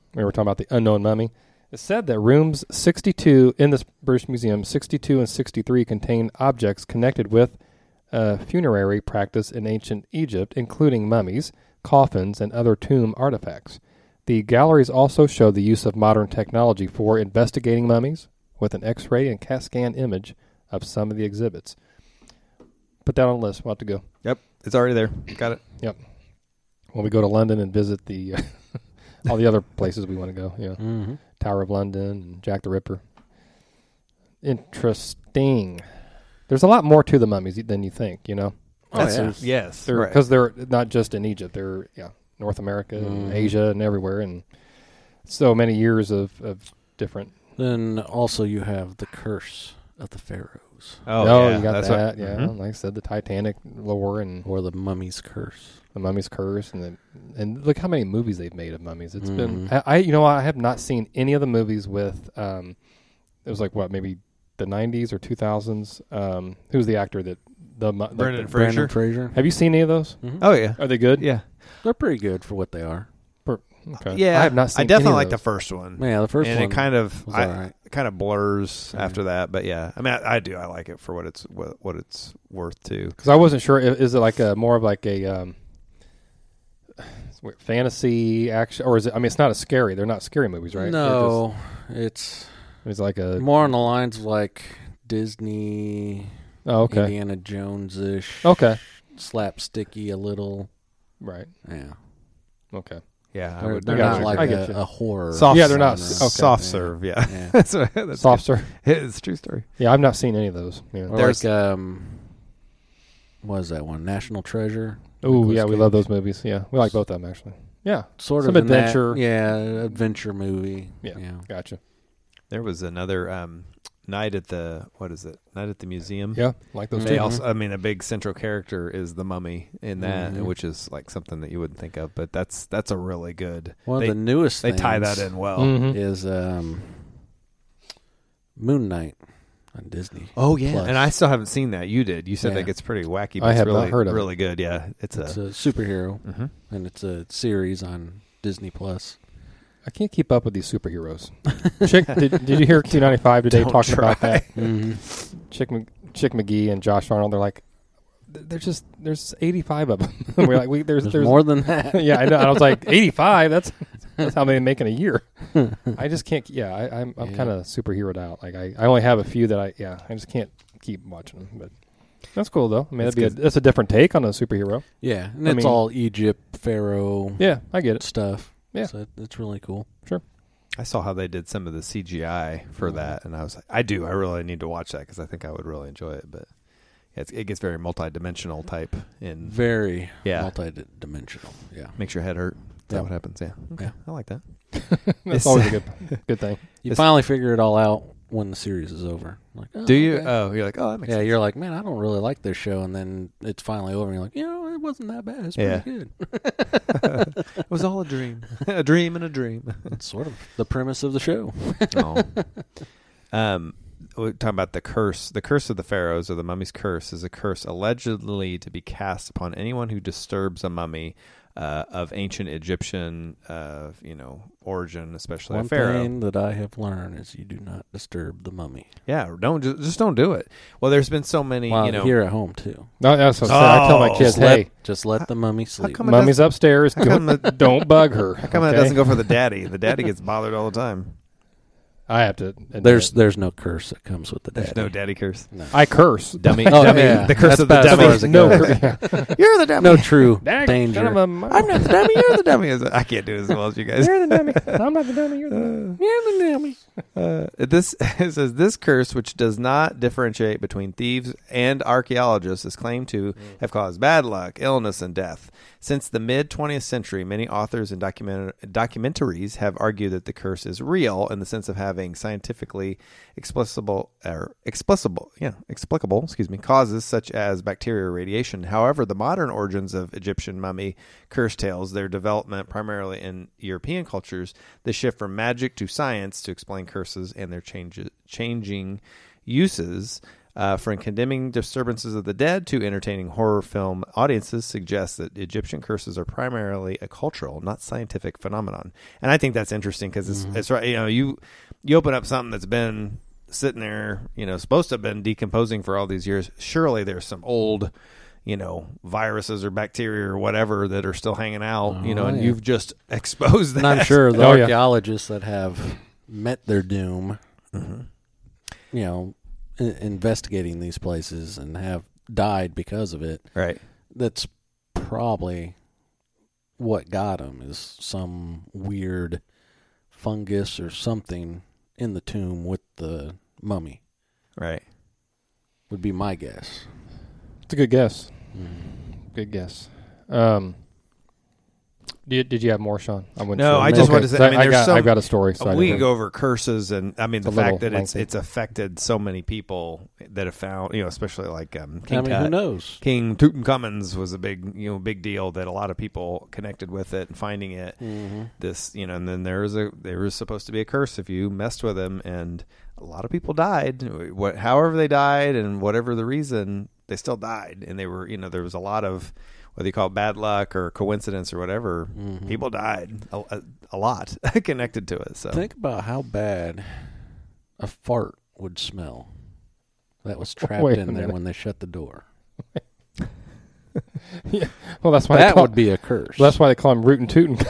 We were talking about the unknown mummy. It's said that rooms 62 in this British Museum, 62 and 63, contain objects connected with funerary practice in ancient Egypt, including mummies, coffins, and other tomb artifacts. The galleries also show the use of modern technology for investigating mummies with an X-ray and CAT scan image of some of the exhibits. Put that on the list. We'll have to go. Yep, it's already there. Got it. Yep. When we go to London and visit the all the other places we want to go. Yeah. Mm-hmm. Tower of London and Jack the Ripper. Interesting. There's a lot more to the mummies than you think, you know? Oh, yeah. Yes. Because they're not just in Egypt. They're, North America and Asia and everywhere. And so many years of different... Then also you have the curse of the pharaohs, Oh, yeah. you got That's that. what- Yeah, mhm. like I said, the Titanic lore and or the mummy's curse. the Mummy's Curse, and look how many movies they've made of mummies. It's been Mhm. I have not seen any of the movies with it was like what, maybe the 90s or 2000s. Who's the actor that Brendan the- Fraser. Brandon Fraser. Have you seen any of those? Mhm. Oh, yeah. Are they good? Yeah. They're pretty good for what they are. Okay. Yeah. I have not seen. I definitely any like of the those. first one. Yeah, the first and one it kind of was all right. it kind of blurs Yeah. after that, but yeah, I mean, I do. I like it for what it's worth too. Because I wasn't sure. Is it like more of like a fantasy action, or is it? I mean, it's not a scary. They're not scary movies, right? No, it's it's like a. more on the lines of like Disney, Oh, okay. Indiana Jones-ish, Okay. slapsticky a little. Right. Yeah, Okay. Yeah, they're I got not you. like I get you. a horror. soft. Yeah, they're not- serve. okay. Soft Yeah. serve. Yeah, Yeah. that's Soft good. serve. It's a true story. Yeah, I've not seen any of those. Yeah. Or There's- like what is that one? National Treasure. Oh, Nicolas yeah, we Cage. love those movies. Yeah, we like both of them actually. Yeah. Sort Some of in that- adventure. yeah, adventure movie. Yeah. Gotcha. There was another night at the Night at the museum. Yeah, like those They two. also, I mean, a big central character is the mummy in that, Mhm. which is like something that you wouldn't think of, but that's a really good. One They- of the newest They tie things that in well. Mhm. is Moon Knight on Disney. Oh yeah, Plus. and I still haven't seen that. You did. You said Yeah. that gets pretty wacky. But I it's have not really, heard of it. really good. Yeah, it's It's a superhero, Mhm. and it's a series on Disney Plus. I can't keep up with these superheroes. Chick, did you hear Q95 today Don't talking about try. that? Mm-hmm. Chick McGee and Josh Arnold. They're like, there's 85 of them. We're like, There's more than that. Yeah, I know. I was like, 85. That's how many they make in a year. I just can't. Yeah, I'm Yeah. kind of superheroed out. Like I only have a few that I just can't keep watching them. But that's cool though. I mean, that's a different take on a superhero. Yeah, and I it's mean- all Egypt, Pharaoh Yeah, I get it. stuff. Yeah. So it's really cool. I saw how they did some of the CGI for that, and I was like, I really need to watch that because I think I would really enjoy it. But yeah, it gets very multi-dimensional type, and Very Yeah. multi-dimensional. Yeah. makes your head hurt. Is that Yeah. what happens? Yeah. Okay. Yeah. I like that. That's always a good thing. You It's- finally figure it all out when the series is over. Like, oh, Do you? okay. Oh, you're like, oh, that makes Yeah, sense. you're like, man, I don't really like this show, and then it's finally over, and you're like, it wasn't that bad. It's pretty good. It was all a dream. A dream and a dream. It's sort of the premise of the show. We're talking about the curse. The curse of the pharaohs, or the mummy's curse, is a curse allegedly to be cast upon anyone who disturbs a mummy of ancient Egyptian, origin, especially One a pharaoh. thing that I have learned is you do not disturb the mummy. Yeah, just don't do it. Well, there's been so many, Well, you know. here at home too. No, that's what I said. I tell my Oh. kids, Just let, hey, just let the mummy sleep. come it mummy's upstairs. come Don't bug her. How come it okay? doesn't go for the daddy? The daddy gets bothered all the time. I have to. admit There's no curse that comes with the daddy. There's no daddy curse. No. I curse. Dummy, Oh, dummy. yeah. The curse That's of the about as dummy. far as it No, goes. You're the dummy. No true Dang, danger. son of a- I'm not the dummy. You're the dummy. I can't do it as well as you guys. You're the dummy. I'm not the dummy. You're the dummy. You're the dummy. This it says this curse, which does not differentiate between thieves and archaeologists, is claimed to have caused bad luck, illness, and death. Since the mid 20th century, many authors and documentaries have argued that the curse is real in the sense of having scientifically explicable causes such as bacteria or radiation. However, the modern origins of Egyptian mummy curse tales, their development primarily in European cultures, the shift from magic to science to explain curses and their changing uses, from condemning disturbances of the dead to entertaining horror film audiences suggests that Egyptian curses are primarily a cultural, not scientific phenomenon. And I think that's interesting because it's right. You open up something that's been sitting there, supposed to have been decomposing for all these years. Surely there's some old, viruses or bacteria or whatever that are still hanging out, and you've just exposed that. And I'm sure the archaeologists that have met their doom, investigating these places and have died because of it. Right. That's probably what got them, is some weird fungus or something in the tomb with the mummy. Right. Would be my guess. It's a good guess. Good guess. Did you have more, Sean? No, I just wanted to say. I've got a story. So we can go over curses, and the fact that it's affected so many people that have found, especially like King Tut. Who knows? King Tutankhamun's was a big deal that a lot of people connected with it and finding it. This, and then there was supposed to be a curse if you messed with him, and a lot of people died. However they died, and whatever the reason, they still died, and they were, there was a lot of, whether you call it bad luck or coincidence or whatever, people died a lot connected to it. So think about how bad a fart would smell that was trapped in there when they shut the door. Yeah. Well, that's why that would be a curse. That's why they call him Rootin' Tootin'.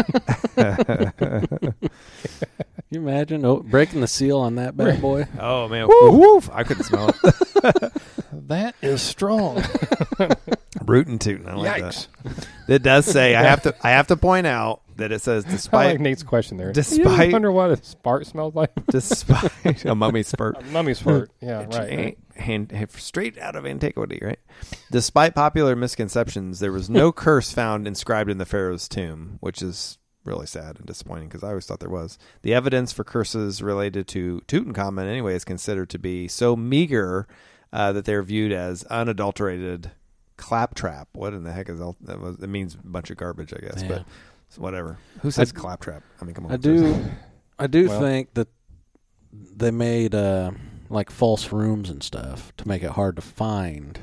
Can you imagine breaking the seal on that bad boy? Oh man, woof! I couldn't smell it. That is strong. Rootin' Tootin'. I like Yikes. that. It does say I have to point out that it says despite I like Nate's question there. Despite you wonder what a spart smells like. Despite a mummy spurt. A mummy spurt. Yeah, right. Straight out of antiquity, right? Despite popular misconceptions, there was no curse found inscribed in the pharaoh's tomb, which is really sad and disappointing because I always thought there was. The evidence for curses related to Tutankhamun, anyway, is considered to be so meager that they're viewed as unadulterated claptrap. What in the heck is that? It means a bunch of garbage, I guess. Yeah. But whatever. Who says claptrap? I mean, come on. I do think that they made like false rooms and stuff to make it hard to find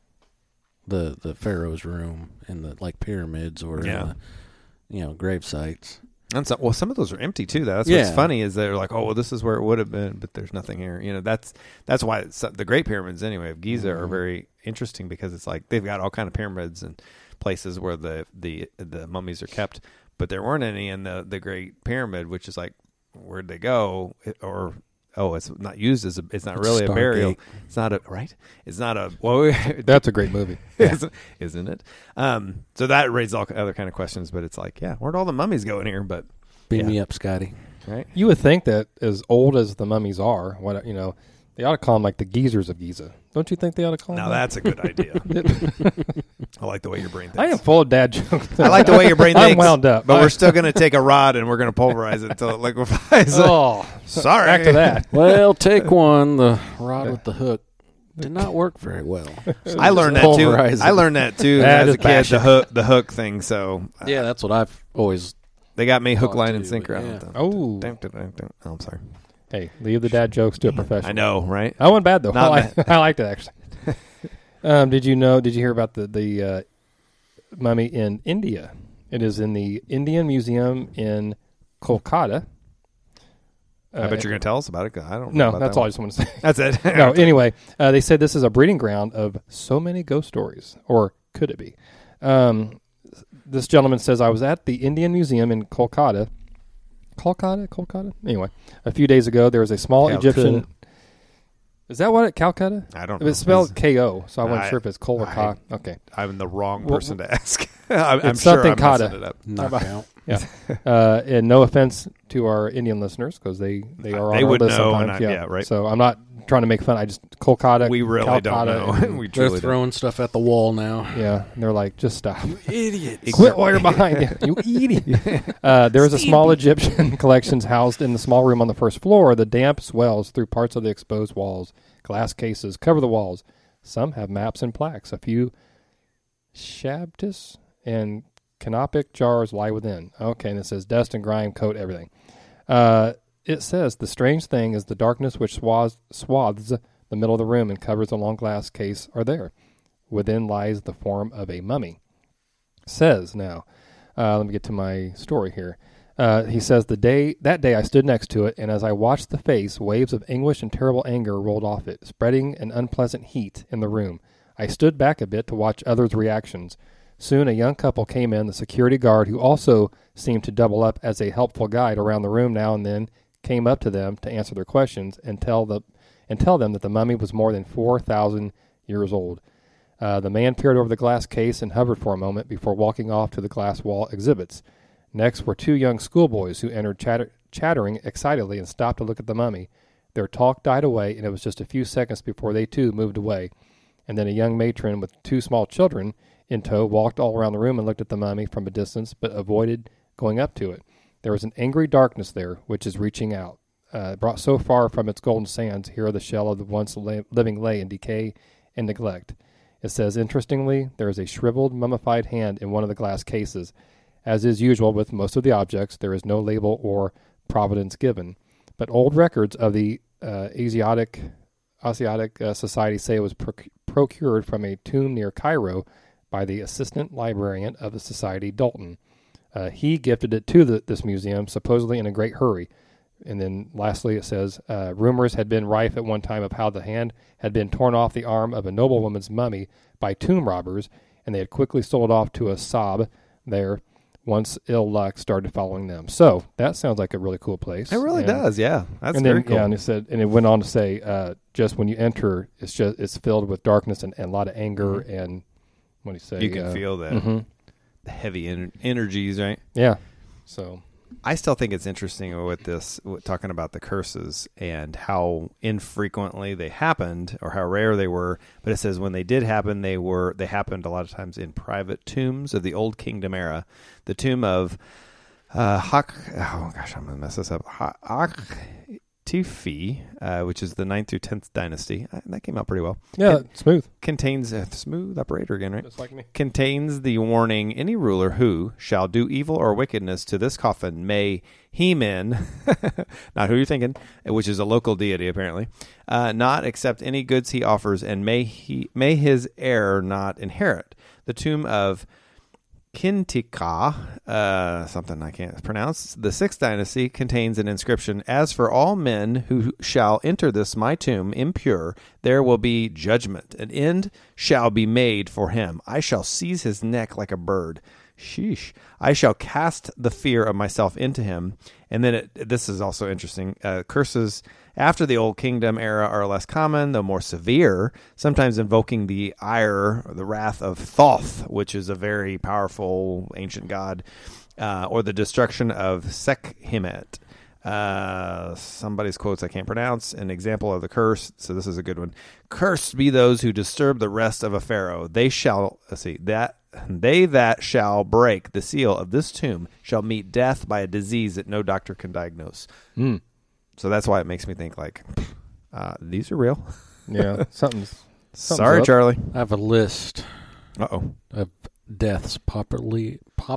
the pharaoh's room in the pyramids or in the, grave sites. And so, some of those are empty too. That's what's funny is they're like, oh, well, this is where it would have been, but there's nothing here. That's why the Great Pyramids anyway of Giza are very interesting because it's like they've got all kind of pyramids and places where the mummies are kept, but there weren't any in the Great Pyramid, which is like, where'd they go? Or it's not used as it's not really a burial. It's not a right. It's not a. Well, that's a great movie, isn't it? So that raises all other kind of questions. But it's like, where'd all the mummies go in here? But beam me up, Scotty. Right. You would think that as old as the mummies are, they ought to call them like the geezers of Giza. Don't you think they ought to call them? Now that's a good idea. I like the way your brain thinks. I am full of dad jokes. I like the way your brain thinks. I'm wound up. But we're still going to take a rod and we're going to pulverize it until it liquefies. Oh, sorry. Back to that. Well, take one. The rod with the hook did not work very well. I learned that too. I learned that too as a kid. The hook thing. So yeah, that's what I've always. They got me hook, line, and sinker. Yeah. Oh, I'm sorry. Hey, leave the dad jokes to a professional. I know, right? That wasn't bad though. I liked it actually. Did you hear about the mummy in India? It is in the Indian Museum in Kolkata. I bet you're going to tell us about it. I don't know. No, that's all I just want to say. That's it. No, anyway, they said this is a breeding ground of so many ghost stories, or could it be? This gentleman says, I was at the Indian Museum in Kolkata. Kolkata? Anyway, a few days ago, there was a small Egyptian... Is that what Calcutta? I don't know. It's spelled K-O, so I wasn't sure if it's Kol or Ka. Okay. I'm the wrong person to ask. I'm it's sure something I'm Kata. messing it up. Knockout. Yeah. And no offense to our Indian listeners, because they are on our list sometimes. Yeah, right. So I'm not trying to make fun. I just Kolkata. We really Calcutta, don't know. We They're truly throwing stuff at the wall now. Yeah, and they're like, just stop. You idiot. Quit while you're behind. You idiot. There is a small Egyptian collections housed in the small room on the first floor. The damp swells through parts of the exposed walls. Glass cases cover the walls. Some have maps and plaques. A few shabtis and canopic jars lie within. Okay, and it says dust and grime coat everything. It says the strange thing is the darkness which swathes the The middle of the room and covers the long glass case are there. Within lies the form of a mummy. Says now, let me get to my story here. He says, that day I stood next to it, and as I watched the face, waves of anguish and terrible anger rolled off it, spreading an unpleasant heat in the room. I stood back a bit to watch others' reactions. Soon a young couple came in. The security guard, who also seemed to double up as a helpful guide around the room now and then, came up to them to answer their questions and tell them that the mummy was more than 4,000 years old. The man peered over the glass case and hovered for a moment before walking off to the glass wall exhibits. Next were two young schoolboys who entered chattering excitedly and stopped to look at the mummy. Their talk died away, and it was just a few seconds before they too moved away. And then a young matron with two small children in tow walked all around the room and looked at the mummy from a distance, but avoided going up to it. There was an angry darkness there, which is reaching out. Brought so far from its golden sands, here the shell of the once living lay in decay and neglect. It says, interestingly, there is a shriveled, mummified hand in one of the glass cases. As is usual with most of the objects, there is no label or provenance given. But old records of the Asiatic Society say it was procured from a tomb near Cairo by the assistant librarian of the society, Dalton. He gifted it to this museum, supposedly in a great hurry. And then lastly it says, rumors had been rife at one time of how the hand had been torn off the arm of a noblewoman's mummy by tomb robbers, and they had quickly sold off to a sob there once ill luck started following them. So that sounds like a really cool place. It really does, yeah. That's and very then, cool. Yeah, and it went on to say, just when you enter, it's filled with darkness and a lot of anger, and what do you say? You can feel that the heavy energies, right? Yeah. So I still think it's interesting with this, talking about the curses and how infrequently they happened or how rare they were. But it says when they did happen, they happened a lot of times in private tombs of the Old Kingdom era. The tomb of I'm going to mess this up. Tifi, which is the 9th through 10th dynasty. That came out pretty well. yeah, smooth. Contains smooth operator again, right? Just like me. Contains the warning: any ruler who shall do evil or wickedness to this coffin may Heman, not who you're thinking, which is a local deity apparently, not accept any goods he offers, and may his heir not inherit. The tomb of Kintika, something I can't pronounce, the 6th dynasty, contains an inscription: as for all men who shall enter this my tomb impure, there will be judgment. An end shall be made for him. I shall seize his neck like a bird. Sheesh. I shall cast the fear of myself into him. And then this is also interesting. Curses after the Old Kingdom era are less common, though more severe, sometimes invoking the ire or the wrath of Thoth, which is a very powerful ancient god, or the destruction of Sekhmet. Somebody's quotes I can't pronounce. An example of the curse. So this is a good one. Cursed be those who disturb the rest of a pharaoh. They that shall break the seal of this tomb shall meet death by a disease that no doctor can diagnose. So that's why it makes me think like, these are real. Yeah, something's Sorry, up. Charlie. I have a list Uh-oh. of deaths popularly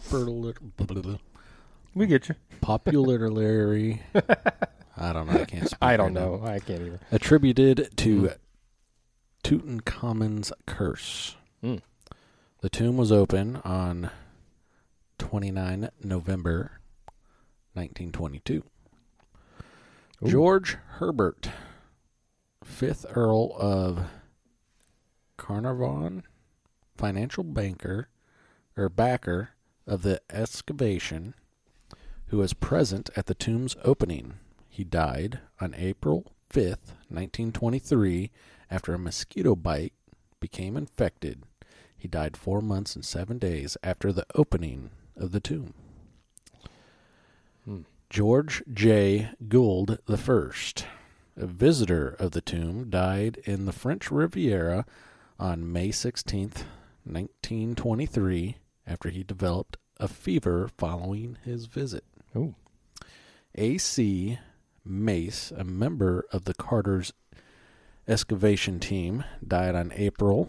We get you. popularly I don't know. I can't speak. I don't right now. know. I can't either. Attributed to Tutankhamun's curse. The tomb was open on 29 November 1922. Ooh. George Herbert, 5th Earl of Carnarvon, financial backer of the excavation, who was present at the tomb's opening. He died on April 5th, 1923, after a mosquito bite became infected. He died 4 months and 7 days after the opening of the tomb. George J. Gould I, a visitor of the tomb, died in the French Riviera on May 16th, 1923, after he developed a fever following his visit. Ooh. A.C. Mace, a member of the Carter's excavation team, died on April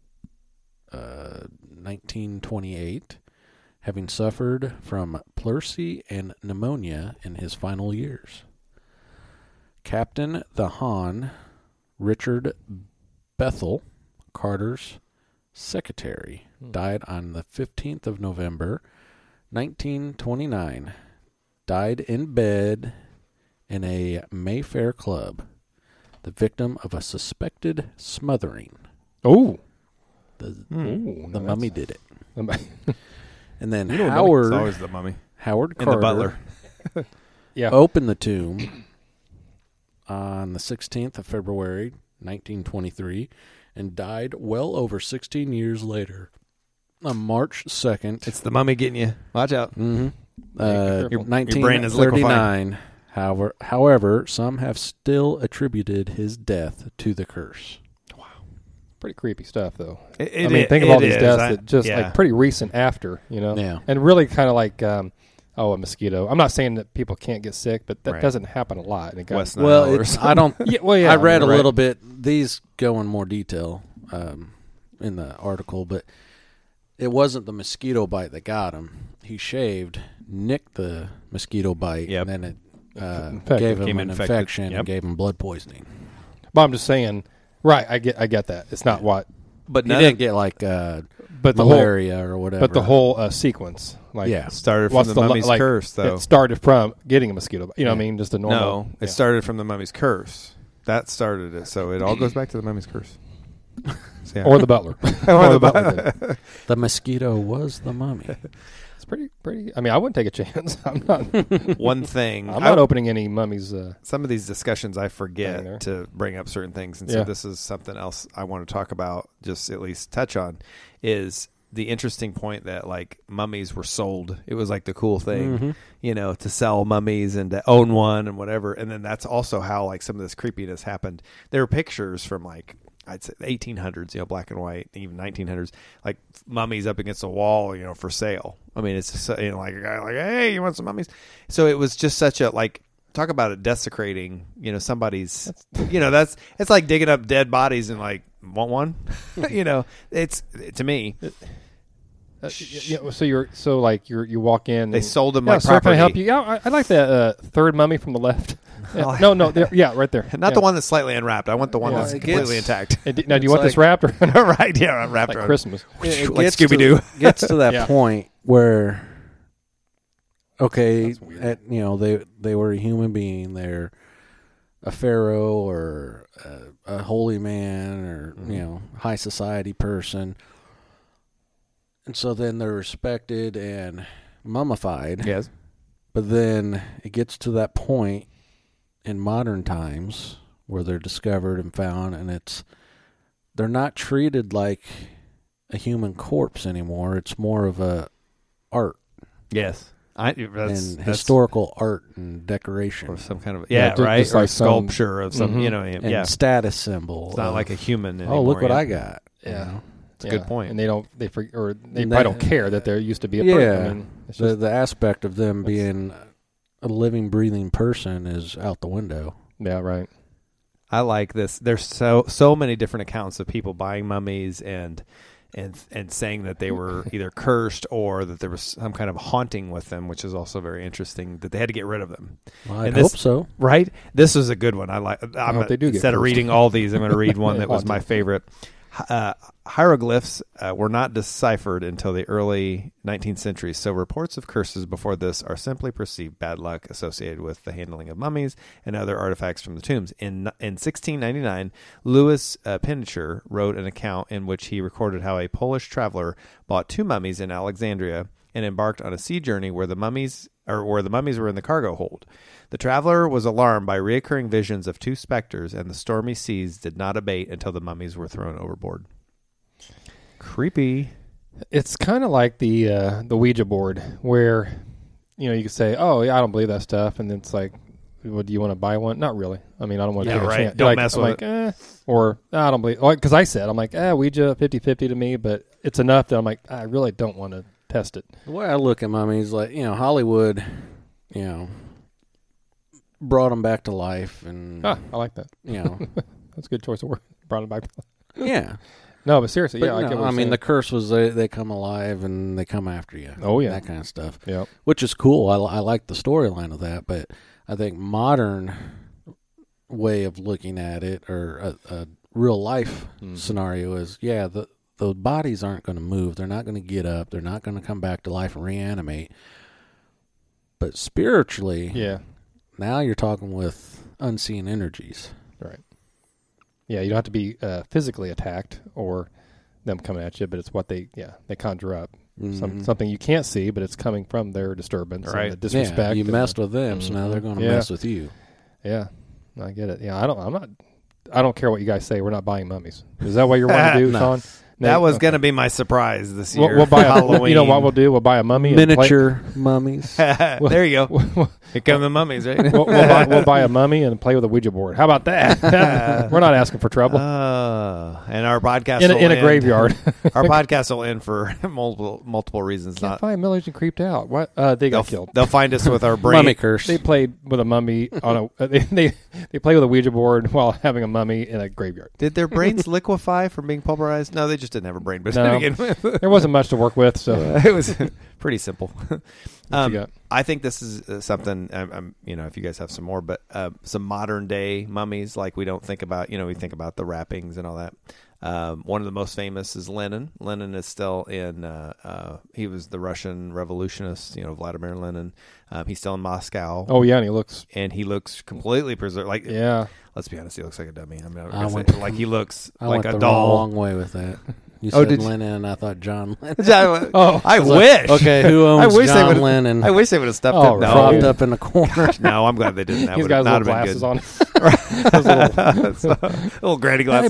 1928, having suffered from pleurisy and pneumonia in his final years. Captain the Han Richard Bethel, Carter's secretary, died on the 15th of November, 1929. Died in bed in a Mayfair club, the victim of a suspected smothering. Oh, The no, mummy did it. that's- And then It's Howard always the mummy Howard and Carter the butler. yeah. opened the tomb on the 16th of February, 1923, and died well over 16 years later on March 2nd. It's the mummy getting you. Watch out. Mm-hmm. Your- your brain is liquefying. 1939. However, some have still attributed his death to the curse. Pretty creepy stuff, though. It, I mean, think of all it these is. deaths I- that just yeah. like pretty recent after, you know, Yeah. and really kind of like, a mosquito. I'm not saying that people can't get sick, but that Right. doesn't happen a lot. And it got, West Nile Well, or it's, something. I don't. yeah, well, yeah, I read a right. little bit. These go in more detail in the article, but it wasn't the mosquito bite that got him. He shaved, nicked the mosquito bite, Yep. and then it Infected. gave him Became an infected. infection Yep. and gave him blood poisoning. But I'm just saying, right? I get that. It's not what, But He none didn't of get like but the whole, malaria or whatever. but the whole sequence, like, Yeah. it started from what's the mummy's like, curse, though. It started from getting a mosquito. You know what I mean? Just a normal. No, it yeah. started from the mummy's curse. That started it. So it all goes back to the mummy's curse. So, yeah. Or the butler. Or the butler did. The mosquito was the mummy. It's pretty. I mean, I wouldn't take a chance. I'm not. One thing. I'm not opening any mummies. Some of these discussions I Down forget there. to bring up certain things, and Yeah. so this is something else I want to talk about, just at least touch on, is the interesting point that like mummies were sold. It was like the cool thing, Mm-hmm. you know, to sell mummies and to own one and whatever. And then that's also how like some of this creepiness happened. There were pictures from like, I'd say the 1800s, you know, black and white, even 1900s, like mummies up against a wall, you know, for sale. I mean, it's just, you know, like a guy like, hey, you want some mummies? So it was just such a, like, talk about it desecrating, you know, somebody's, you know, it's like digging up dead bodies and like, want one? You know, it's, to me, So you walk in. they and, sold them yeah, like sir, property. can I help you? Yeah, I like that third mummy from the left. Oh, Yeah. No, yeah, right there. Not Yeah. the one that's slightly unwrapped. I want the one Yeah. that's It completely gets- intact. Now, do you want It's this wrapped or Right, yeah, I'm wrapped like around. Christmas? It Like gets Scooby-Doo. gets to that Yeah. point where, okay, That's weird. you know, they were a human being. They're a pharaoh or a holy man or you know, high society person, and so then they're respected and mummified. Yes. But then it gets to that point in modern times where they're discovered and found, and they're not treated like a human corpse anymore. It's more of a art Yes. and historical art and decoration or some kind of Yeah, right, just or like some- sculpture of some, Mhm. you know, and yeah. status symbol. It's not of, like a human anymore. oh, look what yeah. I got. you Yeah. know? It's a good point. And they probably And don't care that there used to be a Yeah. person. I mean, it's just, The aspect of them That's- being a living, breathing person is out the window. yeah, right. I like this. There's so many different accounts of people buying mummies and saying that they were either cursed or that there was some kind of haunting with them, which is also very interesting, that they had to get rid of them. Well, I And hope this- so. Right? This is a good one. I hope they do get instead of cursed. reading all these, I'm going to read one that was my Haunted. favorite. Hieroglyphs were not deciphered until the early 19th century, so reports of curses before this are simply perceived bad luck associated with the handling of mummies and other artifacts from the tombs. In 1699, Louis Pincher wrote an account in which he recorded how a Polish traveler bought 2 mummies in Alexandria and embarked on a sea journey where the mummies were in the cargo hold. The traveler was alarmed by reoccurring visions of 2 specters, and the stormy seas did not abate until the mummies were thrown overboard. Creepy. It's kind of like the Ouija board, where you could say, "Oh, yeah, I don't believe that stuff," and then it's like, "Well, do you want to buy one?" Not really. I mean, I don't want to Yeah, take right. a chance. Don't Like, mess I'm with like, or I don't believe, because I said, I'm like, Ouija 50-50 to me, but it's enough that I'm like, I really don't want to test it. The way I look at mummies, like, Hollywood, brought them back to life, and I like that. that's a good choice of word. Brought it back. yeah. No, but seriously, But yeah, I get what I you're mean, saying. the curse was they come alive and they come after you. Oh, yeah. that kind of stuff, Yep. which is cool. I like the storyline of that, but I think modern way of looking at it, or a real life scenario is, the bodies aren't going to move. They're not going to get up. They're not going to come back to life and reanimate. But spiritually, now you're talking with unseen energies. Right. Yeah, you don't have to be physically attacked or them coming at you, but it's what they conjure up. Something you can't see, but it's coming from their disturbance and the disrespect. Yeah, you messed with them, so now they're going to mess with you. Yeah, I get it. Yeah, I don't care what you guys say. We're not buying mummies. Is that what you're wanting to do, No. Sean? That was going to be my surprise this year. We'll buy Halloween. You know what we'll do? We'll buy a mummy. Miniature mummies. There you go. Here come the mummies, right? We'll buy a mummy and play with a Ouija board. How about that? We're not asking for trouble. And our podcast In will a end- graveyard. Our podcast will end for multiple reasons. Can't Not find Millers and creeped out. What? They got killed. They'll find us with our brain. Mummy curse. They played with a mummy on a. They play with a Ouija board while having a mummy in a graveyard. Did their brains liquefy from being pulverized? No, they just didn't have a brain. But No. to begin with. There wasn't much to work with, so It was pretty simple. what you got? I think this is something. If you guys have some more, but some modern day mummies, like we don't think about. We think about the wrappings and all that. One of the most famous is Lenin. Lenin is still in. He was the Russian revolutionist. Vladimir Lenin. He's still in Moscow. Oh yeah, and he looks completely preserved. Like, yeah. Let's be honest, he looks like a dummy. I'm not I gonna went- say, like he looks I like went a the doll. wrong way with that. You Oh, said did you? Lennon, and I thought John Lennon. Oh, I was like, wish. okay, who I owns wish they John would've- Lennon? I wish they would have stepped Oh, up. right. propped No, up in a corner. no, I'm glad they didn't. That he's would got his not little have been glasses good. on. His little, Little granny hey, glasses.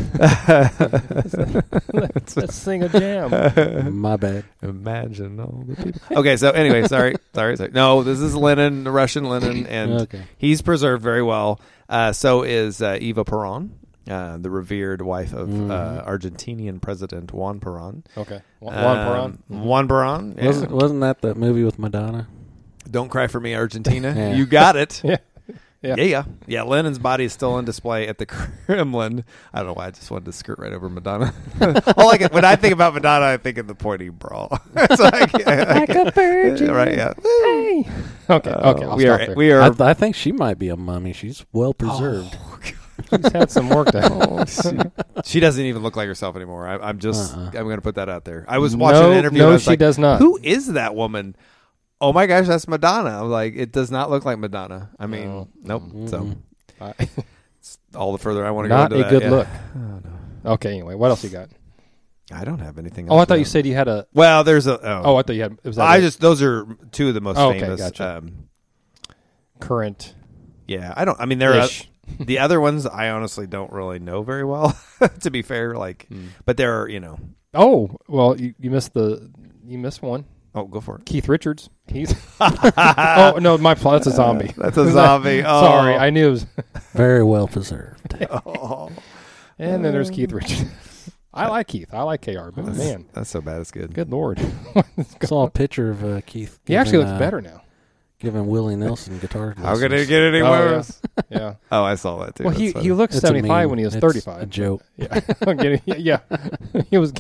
baby. Let's sing a jam. My bad. Imagine all the people. Okay, so anyway, sorry. No, this is Lenin, the Russian Lenin, and Okay. he's preserved very well. So is Eva Perón, the revered wife of Argentinian President Juan Perón. Okay. Juan Perón. Juan Perón. Yeah. Wasn't that the movie with Madonna? Don't cry for me, Argentina. Yeah. You got it. Yeah. Yeah. Lenin's body is still on display at the Kremlin. I don't know why I just wanted to skirt right over Madonna. When I think about Madonna, I think of the pointy bra. It's like a virgin. right? Yeah. Hey. Okay. I'll we stop are. there. We are. I think she might be a mummy. She's well preserved. She's had some work done. She doesn't even look like herself anymore. I'm just. I'm going to put that out there. I was No, watching an interview. no, and I was she like, does not. Who is that woman? Oh my gosh, that's Madonna. I'm like, it does not look like Madonna. I mean, No. nope. So I- it's all the further I want to go Not into a that. good yeah. look. Oh, no. Okay. Anyway, what else you got? I don't have anything. Oh, I else thought you to- said you had a. Well, there's a. Oh, I thought you had. Was that I it? just those are two of the most Oh, okay, famous. gotcha. Current. Yeah, I don't. I mean, there are Ish. the other ones. I honestly don't really know very well. To be fair, but there are. Oh well, you missed one. Oh, go for it. Keith Richards. He's. Oh no, my fault. That's a zombie. That's a zombie. Oh. Sorry, I knew. It was... Very well preserved. Oh. And then there's Keith Richards. I like Keith. I like KR, but man, That's so bad. It's good. good lord, Saw a picture of Keith. he actually giving, looks better now. Giving Willie Nelson guitar lessons. How could it get any Oh, yeah. worse? Yeah. Oh, I saw that too. Well, That's he funny. looked It's a 75 meme. when he was It's 35. a joke. Yeah. I'm kidding. Yeah. He was.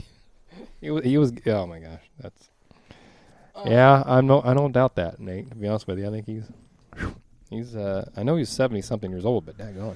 Oh my gosh, that's. Yeah, I don't doubt that, Nate. To be honest with you, I think he's. I know he's 70-something years old, but daggone.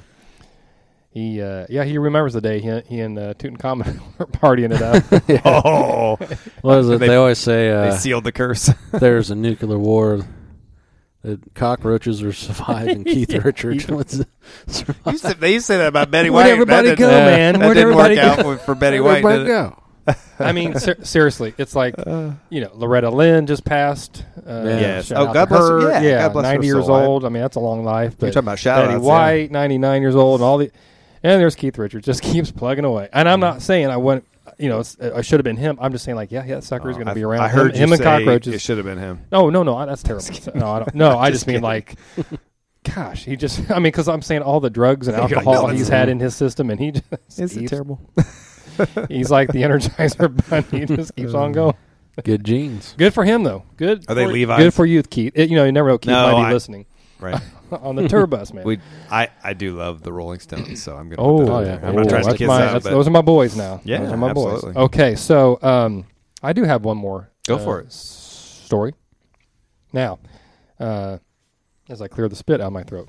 He remembers the day he and Tutankhamun were partying it up. Oh, What is it? They- They always say they sealed the curse. there's a nuclear war. The cockroaches are surviving. Keith Richards was survived. They used to say that about Betty Where'd White. everybody That go, didn't- man? That Where'd didn't work everybody out for Betty White. Everybody Did it? go. I mean, seriously, it's like Loretta Lynn just passed. Yes. shout Oh, out God to bless her. her. Yeah, God bless her 90 years soul. old. I mean, that's a long life. But You're talking about shout Betty outs. White, 99 years old, and all the. And there's Keith Richards, just keeps plugging away. And I'm not saying I went. I should have been him. I'm just saying, like, that sucker's going to be around. I heard him you and say cockroaches. it should have been him. No, that's terrible. No, I don't. No, I just mean like, gosh, he just. I mean, because I'm saying all the drugs and You're like, alcohol no, he's that's had in his system, and he just Is it keeps- terrible? He's like the Energizer Bunny. He just keeps on going. Good genes. Good for him, though. Good. Are they for, Levi's? Good for you, Keith. You never know. Keith No, might be I- listening Right. on the tour bus, man. I do love the Rolling Stones, so I'm going to Oh, put that out yeah. there. I'm not trying to That's kiss my- out, that's- but those are my boys now. Yeah, those are my boys. absolutely. Okay, so I do have one more. Go for it. Story. Now, as I clear the spit out of my throat,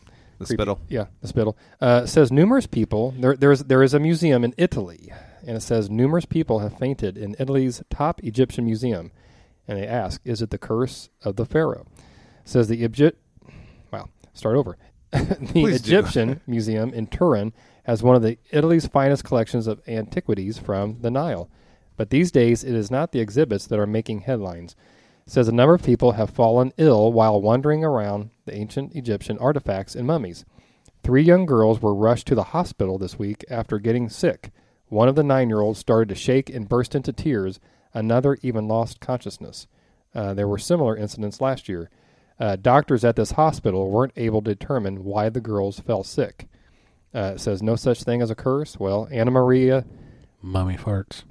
The creepy. spittle. Yeah, the spittle. It says numerous people. There is a museum in Italy, and it says numerous people have fainted in Italy's top Egyptian museum, and they ask, is it the curse of the pharaoh? It says start over. The Please Egyptian Museum in Turin has one of Italy's finest collections of antiquities from the Nile. But these days, it is not the exhibits that are making headlines. It says a number of people have fallen ill while wandering around the ancient Egyptian artifacts and mummies. 3 young girls were rushed to the hospital this week after getting sick. One of the 9-year-olds started to shake and burst into tears. Another even lost consciousness. There were similar incidents last year. Doctors at this hospital weren't able to determine why the girls fell sick. It says no such thing as a curse. Well, Anna Maria... Mummy farts.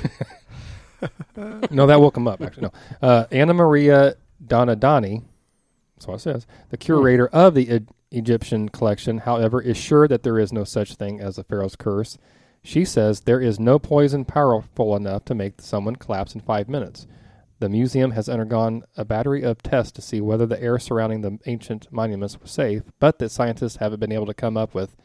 No, that will come up, actually. No. Anna Maria Donadoni, that's what it says, the curator of the Egyptian collection, however, is sure that there is no such thing as a pharaoh's curse. She says there is no poison powerful enough to make someone collapse in 5 minutes. The museum has undergone a battery of tests to see whether the air surrounding the ancient monuments was safe, but that scientists haven't been able to come up with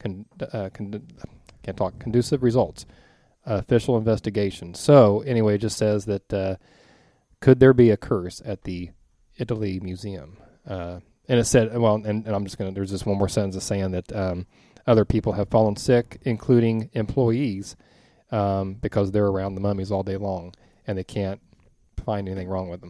conducive results. Official investigation. So, anyway, it just says that could there be a curse at the Italy Museum? And it said, well, and I'm just going to, there's just one more sentence saying that other people have fallen sick, including employees, because they're around the mummies all day long, and they can't find anything wrong with them.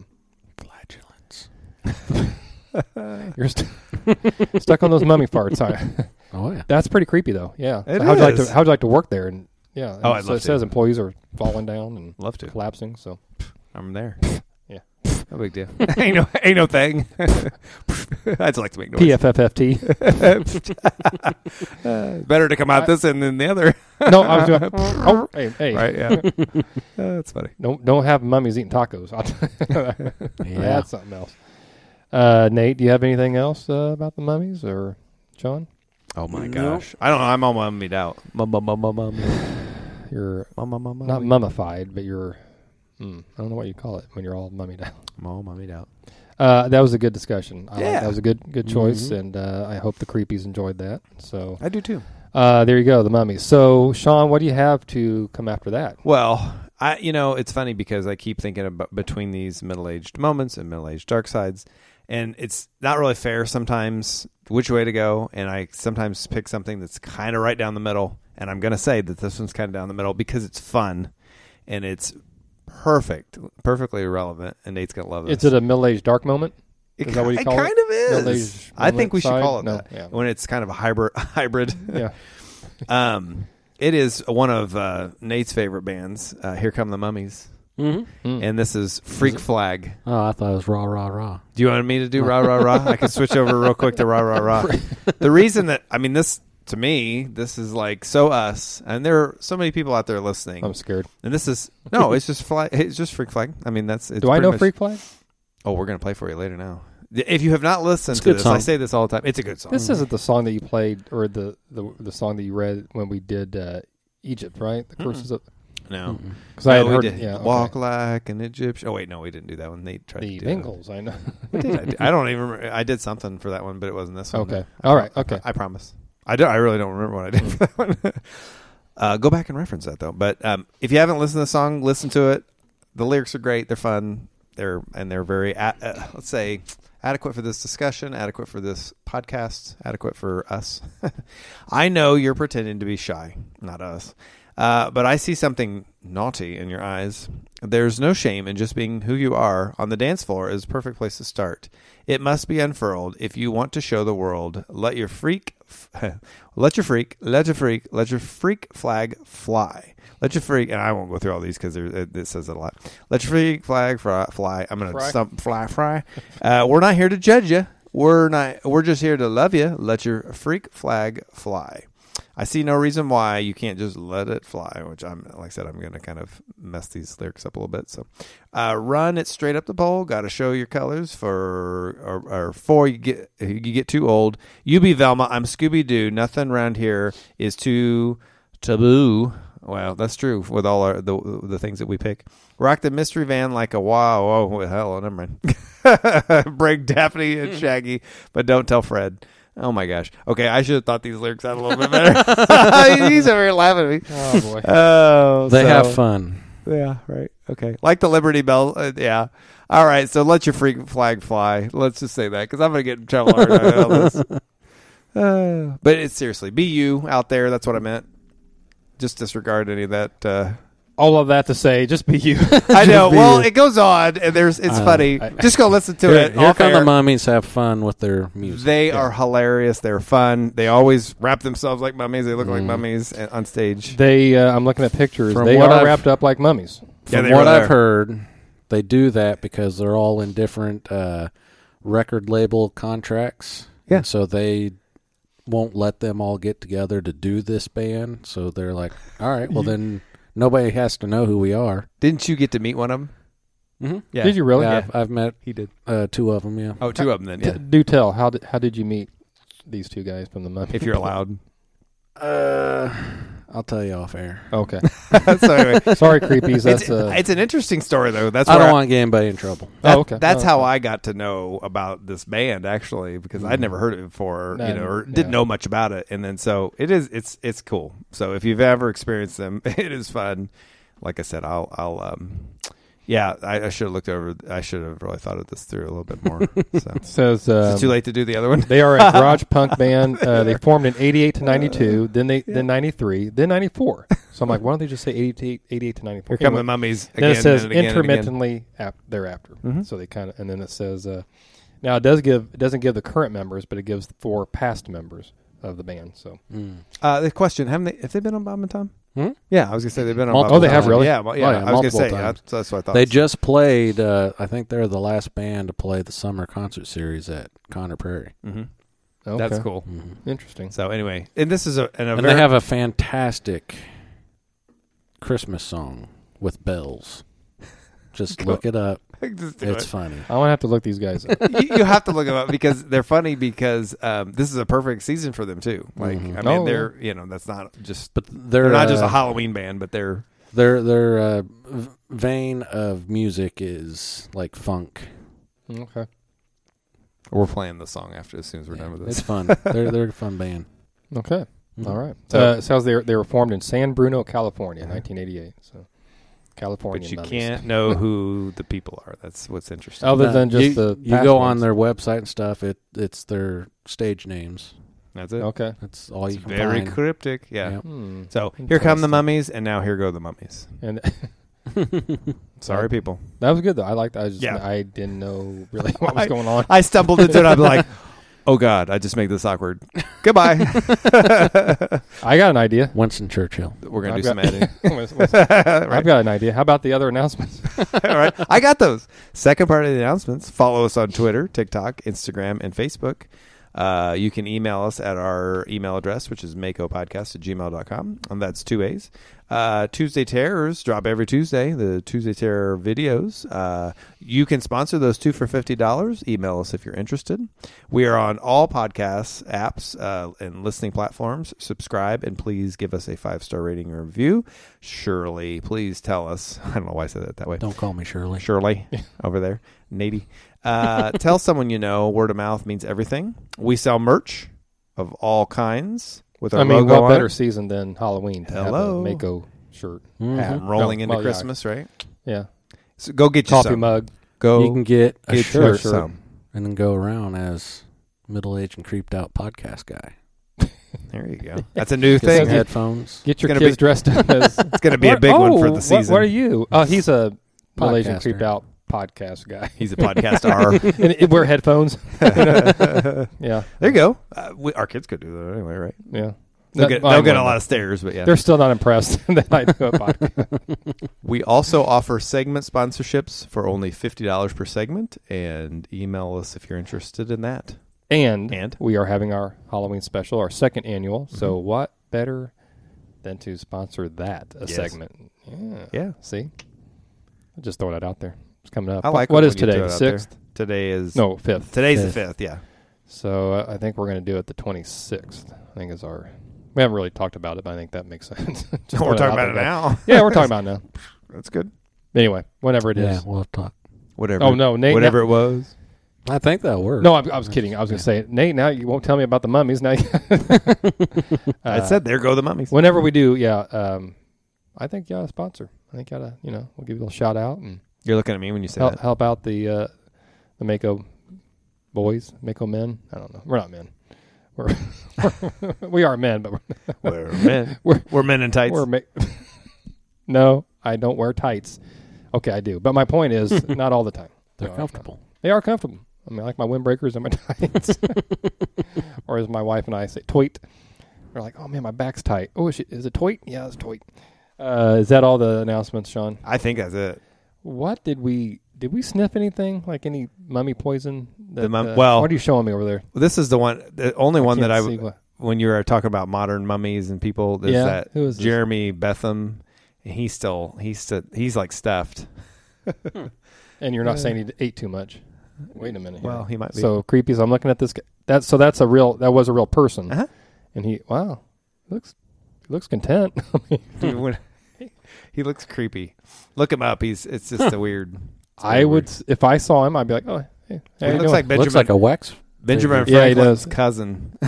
Flatulence. You're stuck on those mummy farts. Oh, yeah. That's pretty creepy, though. Yeah. It So how'd is. you like to work there? And yeah. Oh, I'd so love it says to. employees are falling down and Love to. collapsing. So I'm there. Yeah. No big deal. ain't no thing. I just like to make noise. PFFFT. Better to come out this end than the other. No, I was doing. Oh, hey. Right? Yeah. That's funny. Don't have mummies eating tacos. Yeah. That's something else. Nate, do you have anything else about the mummies, or John? Oh my No. gosh. I don't know. I'm all mummied out. You're not Mum. mummified, but you're. I don't know what you call it when you're all mummied out. I'm all mummied out. That was a good discussion. Yeah. That was a good choice, Mhm. and I hope the creepies enjoyed that. So I do too. there you go, the mummies. So Sean, what do you have to come after that? Well, it's funny because I keep thinking about between these middle-aged moments and middle-aged dark sides, and it's not really fair sometimes which way to go, and I sometimes pick something that's kind of right down the middle, and I'm going to say that this one's kind of down the middle because it's fun, and it's perfectly irrelevant, and Nate's going to love this. Is it a middle-aged dark moment? Is that what you It call it? kind of is. Middle-aged I think we should side? call it No, that. yeah. When it's kind of a hybrid. Yeah. It is one of Nate's favorite bands, Here Come the Mummies. Mm-hmm. And this is Freak Flag. Oh, I thought it was rah, rah, rah. Do you want me to do rah, rah, rah? I can switch over real quick to rah, rah, rah. The reason that, this, to me, this is like so us. And there are so many people out there listening. I'm scared. And this is, no, it's just it's just Freak Flag. It's Do I pretty know much- Freak Flag? Oh, we're going to play for you later now. If you have not listened It's a to good this, song. I say this all the time. It's a good song. This isn't the song that you played, or the song that you read when we did Egypt, right? The curses of. No. Because I had we heard. did. Yeah. Okay. Walk like an Egyptian. Oh, wait, no, we didn't do that one. They tried The to do that. Bengals. I know. What did I do? I don't even remember. I did something for that one, but it wasn't this one. Okay. All right. Okay. I promise. I really don't remember what I did for that one. Go back and reference that, though. But if you haven't listened to the song, listen to it. The lyrics are great. They're fun. They're very, let's say, adequate for this discussion, adequate for this podcast, adequate for us. I know you're pretending to be shy, not us. But I see something naughty in your eyes. There's no shame in just being who you are. On the dance floor is a perfect place to start. It must be unfurled if you want to show the world. Let your freak flag fly. Let your freak, and I won't go through all these because it says it a lot. Let your freak flag fly. I'm going to fly. We're not here to judge you. We're just here to love you. Let your freak flag fly. I see no reason why you can't just let it fly, which I'm going to kind of mess these lyrics up a little bit. So, run it straight up the pole. Got to show your colors before you get too old. You be Velma. I'm Scooby Doo. Nothing around here is too taboo. Well, that's true with all the things that we pick. Rock the mystery van like a wow. Oh, hell, never mind. Break Daphne and Shaggy, but don't tell Fred. Oh my gosh. Okay, I should have thought these lyrics out a little bit better. He's over here laughing at me. Oh boy. Oh, They have fun. Yeah, right. Okay. Like the Liberty Bell. Yeah. All right. So let your freak flag fly. Let's just say that because I'm going to get in trouble. But it's seriously, be you out there. That's what I meant. Just disregard any of that. All of that to say, just be you. I know. be Well, you. it goes on, and it's funny. Just go listen to it. Here off come the air. mummies have fun with their music. They are hilarious. They're fun. They always wrap themselves like mummies. They look like mummies on stage. They, I'm looking at pictures. From They what are I've- wrapped up like mummies. Yeah, From they what really I've are. heard, they do that because they're all in different record label contracts. Yeah. And so they won't let them all get together to do this band. So they're like, all right, well then nobody has to know who we are. Didn't you get to meet one of them? Mm-hmm. Yeah. Did you really? Yeah, I've met He did. 2 of them, yeah. Oh, 2 of them then. Yeah. Do tell. How did you meet these 2 guys from the mummy? If you're allowed. I'll tell you off air. Okay. So anyway, Sorry, creepies. That's it's an interesting story though. That's I where don't want to get anybody in trouble. Oh, okay. That's Oh, how okay. I got to know about this band actually because I'd never heard of it before, No, or yeah. didn't know much about it. And then so it's cool. So if you've ever experienced them, it is fun. Like I said, I should have looked over. I should have really thought of this through a little bit more. So It says is it too late to do the other one? they are a garage punk band. They formed in 88 to 92, then 93, then 94. So I'm like, why don't they just say 88 to 94? Here come the Anyway, mummies again. then it says and again and again. intermittently thereafter. Mhm. So they kind of, and then it says, now it doesn't give the current members, but it gives 4 past members of the band. So The question: have they been on Bob and Tom? Hmm? Yeah, I was gonna say they've been on. Multiple Bob and they have Tom. really? Yeah, well, yeah. Oh, yeah, I was gonna multiple say times. that's what I thought. They just played, I think they're the last band to play the summer concert series at Conner Prairie. Mm-hmm. okay. That's cool. Interesting. So anyway, and this is And they have a fantastic Christmas song with bells. Just look it up. Just do It's it. funny. I'm gonna have to look these guys up. You have to look them up because they're funny because this is a perfect season for them too. Like Mhm. I mean, Oh, they're that's not just But they're not just a Halloween band, but they're their vein of music is like funk. Okay. we're playing the song after as soon as we're done with It's this. fun. they're a fun band. Okay. Mhm. All right. So- It sounds they were formed in San Bruno, California, 1988. So California. But you mummies. can't know who the people are. That's what's interesting. Other than just you, the you past go ones. on their website and stuff. It's their stage names. That's it. Okay. That's all It's you can very find. cryptic. Yeah. Yep. So here come the Interesting. mummies, and now here go the mummies. And Sorry, people. that was good though. I liked. Yeah. I didn't know really what was going on. I stumbled into it. I'm like, oh God, I just make this awkward. Goodbye. I got an idea. Winston Churchill. We're gonna I've do some got- editing. I've Right. got an idea. How about the other announcements? All right, I got those. Second part of the announcements. Follow us on Twitter, TikTok, Instagram, and Facebook. You can email us at our email address, which is makopodcast@gmail.com, and that's 2 A's. Tuesday Terrors drop every Tuesday, the Tuesday Terror videos. You can sponsor those 2 for $50. Email us if you're interested. We are on all podcast apps and listening platforms. Subscribe, and please give us a 5-star rating and review. Shirley, please tell us. I don't know why I said that that way. Don't call me Shirley. Shirley over there. Nady. Tell someone you know. Word of mouth means everything. We sell merch of all kinds with our I mean, logo what on better it. season than Halloween to Hello. have a Mako shirt? Mhm. hat. Rolling No, into well, yeah. Christmas, right? Yeah. So go get you Coffee some. mug. Go You can get a get shirt you some. and then go around as middle-aged and creeped out podcast guy. There you go. That's a new Get some thing. headphones. Get your gonna kids be- dressed up as. It's going to be a big one for the season. What are you? Oh, he's a Malaysian Podcaster. creeped out podcast guy. He's a podcast R. And wear headphones. Yeah. There you go. Our kids could do that anyway, right? Yeah. They'll get a lot of stares, but yeah. They're still not impressed that I do a podcast. We also offer segment sponsorships for only $50 per segment, and email us if you're interested in that. And we are having our Halloween special, our second annual. So what better than to sponsor that, Yes. segment? Yeah. See? I'll just throw that out there. It's coming up. I like what when is you throw today? it out there. 6th? Today is... No, 5th. Today's Fifth. the 5th, yeah. So I think we're going to do it the 26th. I think is our... We haven't really talked about it, but I think that makes sense. Just We're throwing talking out about it there. now. Yeah, we're talking about it now. That's good. Anyway, whenever it is. Yeah, we'll talk. Whatever. Oh, no. Whatever it was. I think that'll work. No, I was kidding. I was going to say, Nate, now you won't tell me about the mummies. Now, I said, there go the mummies. whenever we do, I think a sponsor. I think we'll give you a little shout out and You're looking at me when you say that. help out the Mako boys, Mako men. I don't know. We're not men. We are men, but We're men. We're men in tights. No, I don't wear tights. Okay, I do. But my point is, not all the time. They're No, comfortable. They are comfortable. I mean, I like my windbreakers and my tights. Or as my wife and I say, toit. We're like, oh man, my back's tight. Oh, is it toit? Yeah, it's toit. Is that all the announcements, Sean? I think that's it. What did we sniff anything? Like any mummy poison? Well, what are you showing me over there? This is the only one that can't see when you were talking about modern mummies and people, there's that who is this? Jeremy Betham. And he's like stuffed. And you're not saying he ate too much. Wait a minute. Well, here. he might be. So creepy. So I'm looking at this guy. That was a real person. Uh-huh. And he looks content. Dude, he looks creepy. Look him up. It's just a weird. If I saw him, I'd be like, oh, hey, how He you looks doing? like Looks like a wax. Benjamin Yeah, he Franklin's does. cousin.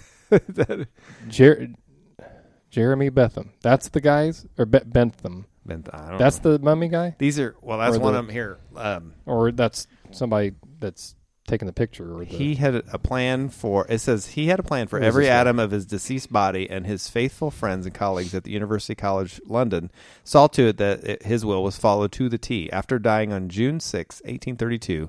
Jeremy Bentham. That's the guys, or Bentham. I don't That's know. the mummy guy, These are that's or one the- of them here. or that's somebody that's taking the picture. Or the, He had a plan for. It says he had a plan for Who is every this guy? atom of his deceased body, and his faithful friends and colleagues at the University College London saw to it that his will was followed to the T. After dying on June 6, 1832,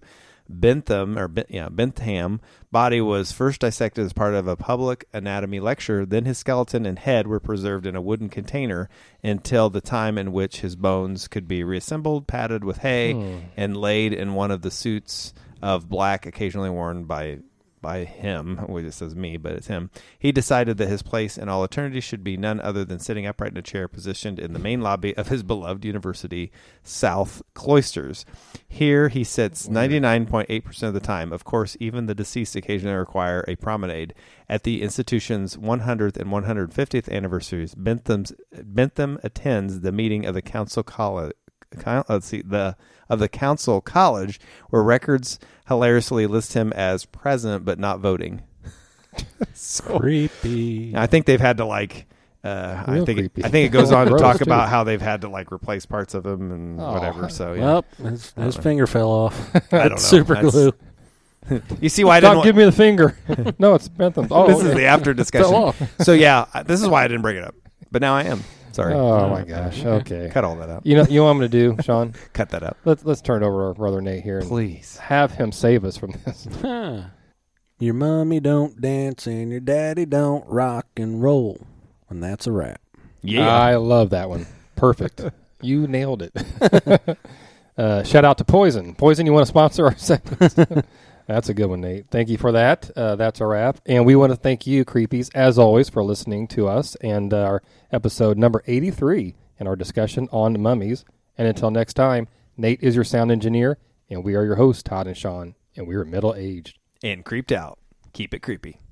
Bentham body was first dissected as part of a public anatomy lecture. Then his skeleton and head were preserved in a wooden container until the time in which his bones could be reassembled, padded with hay, and laid in one of the suits of black occasionally worn by him. Well, it says me, but it's him. He decided that his place in all eternity should be none other than sitting upright in a chair positioned in the main lobby of his beloved university, South Cloisters. Here he sits 99.8% of the time. Of course, even the deceased occasionally require a promenade. At the institution's 100th and 150th anniversaries, Bentham attends the meeting of the Council College. Of the Council College, where records hilariously list him as present but not voting. So, Creepy. I think they've had to I Real think creepy. it goes on to Gross, talk too. about how they've had to replace parts of him and Oh. whatever. So yeah, Well, his finger fell off. I don't know. Super That's- glue. You see why I Stop didn't. giving me the finger. No, it's Bentham. Oh, This is the after fell discussion. off. So yeah, this is why I didn't bring it up, but now I am. Sorry. Oh my gosh. Okay. Cut all that out. You know what I'm going to do, Sean? Cut that out, Let's turn it over to our brother Nate here and please. have him save us from this. Huh. Your mommy don't dance and your daddy don't rock and roll. And that's a wrap. Yeah. I love that one. Perfect. You nailed it. Shout out to Poison. Poison, you want to sponsor our segments? That's a good one, Nate. Thank you for that. That's a wrap. And we want to thank you, Creepies, as always, for listening to us and our episode number 83 and our discussion on mummies. And until next time, Nate is your sound engineer, and we are your hosts, Todd and Sean, and we are middle-aged. And creeped out. Keep it creepy.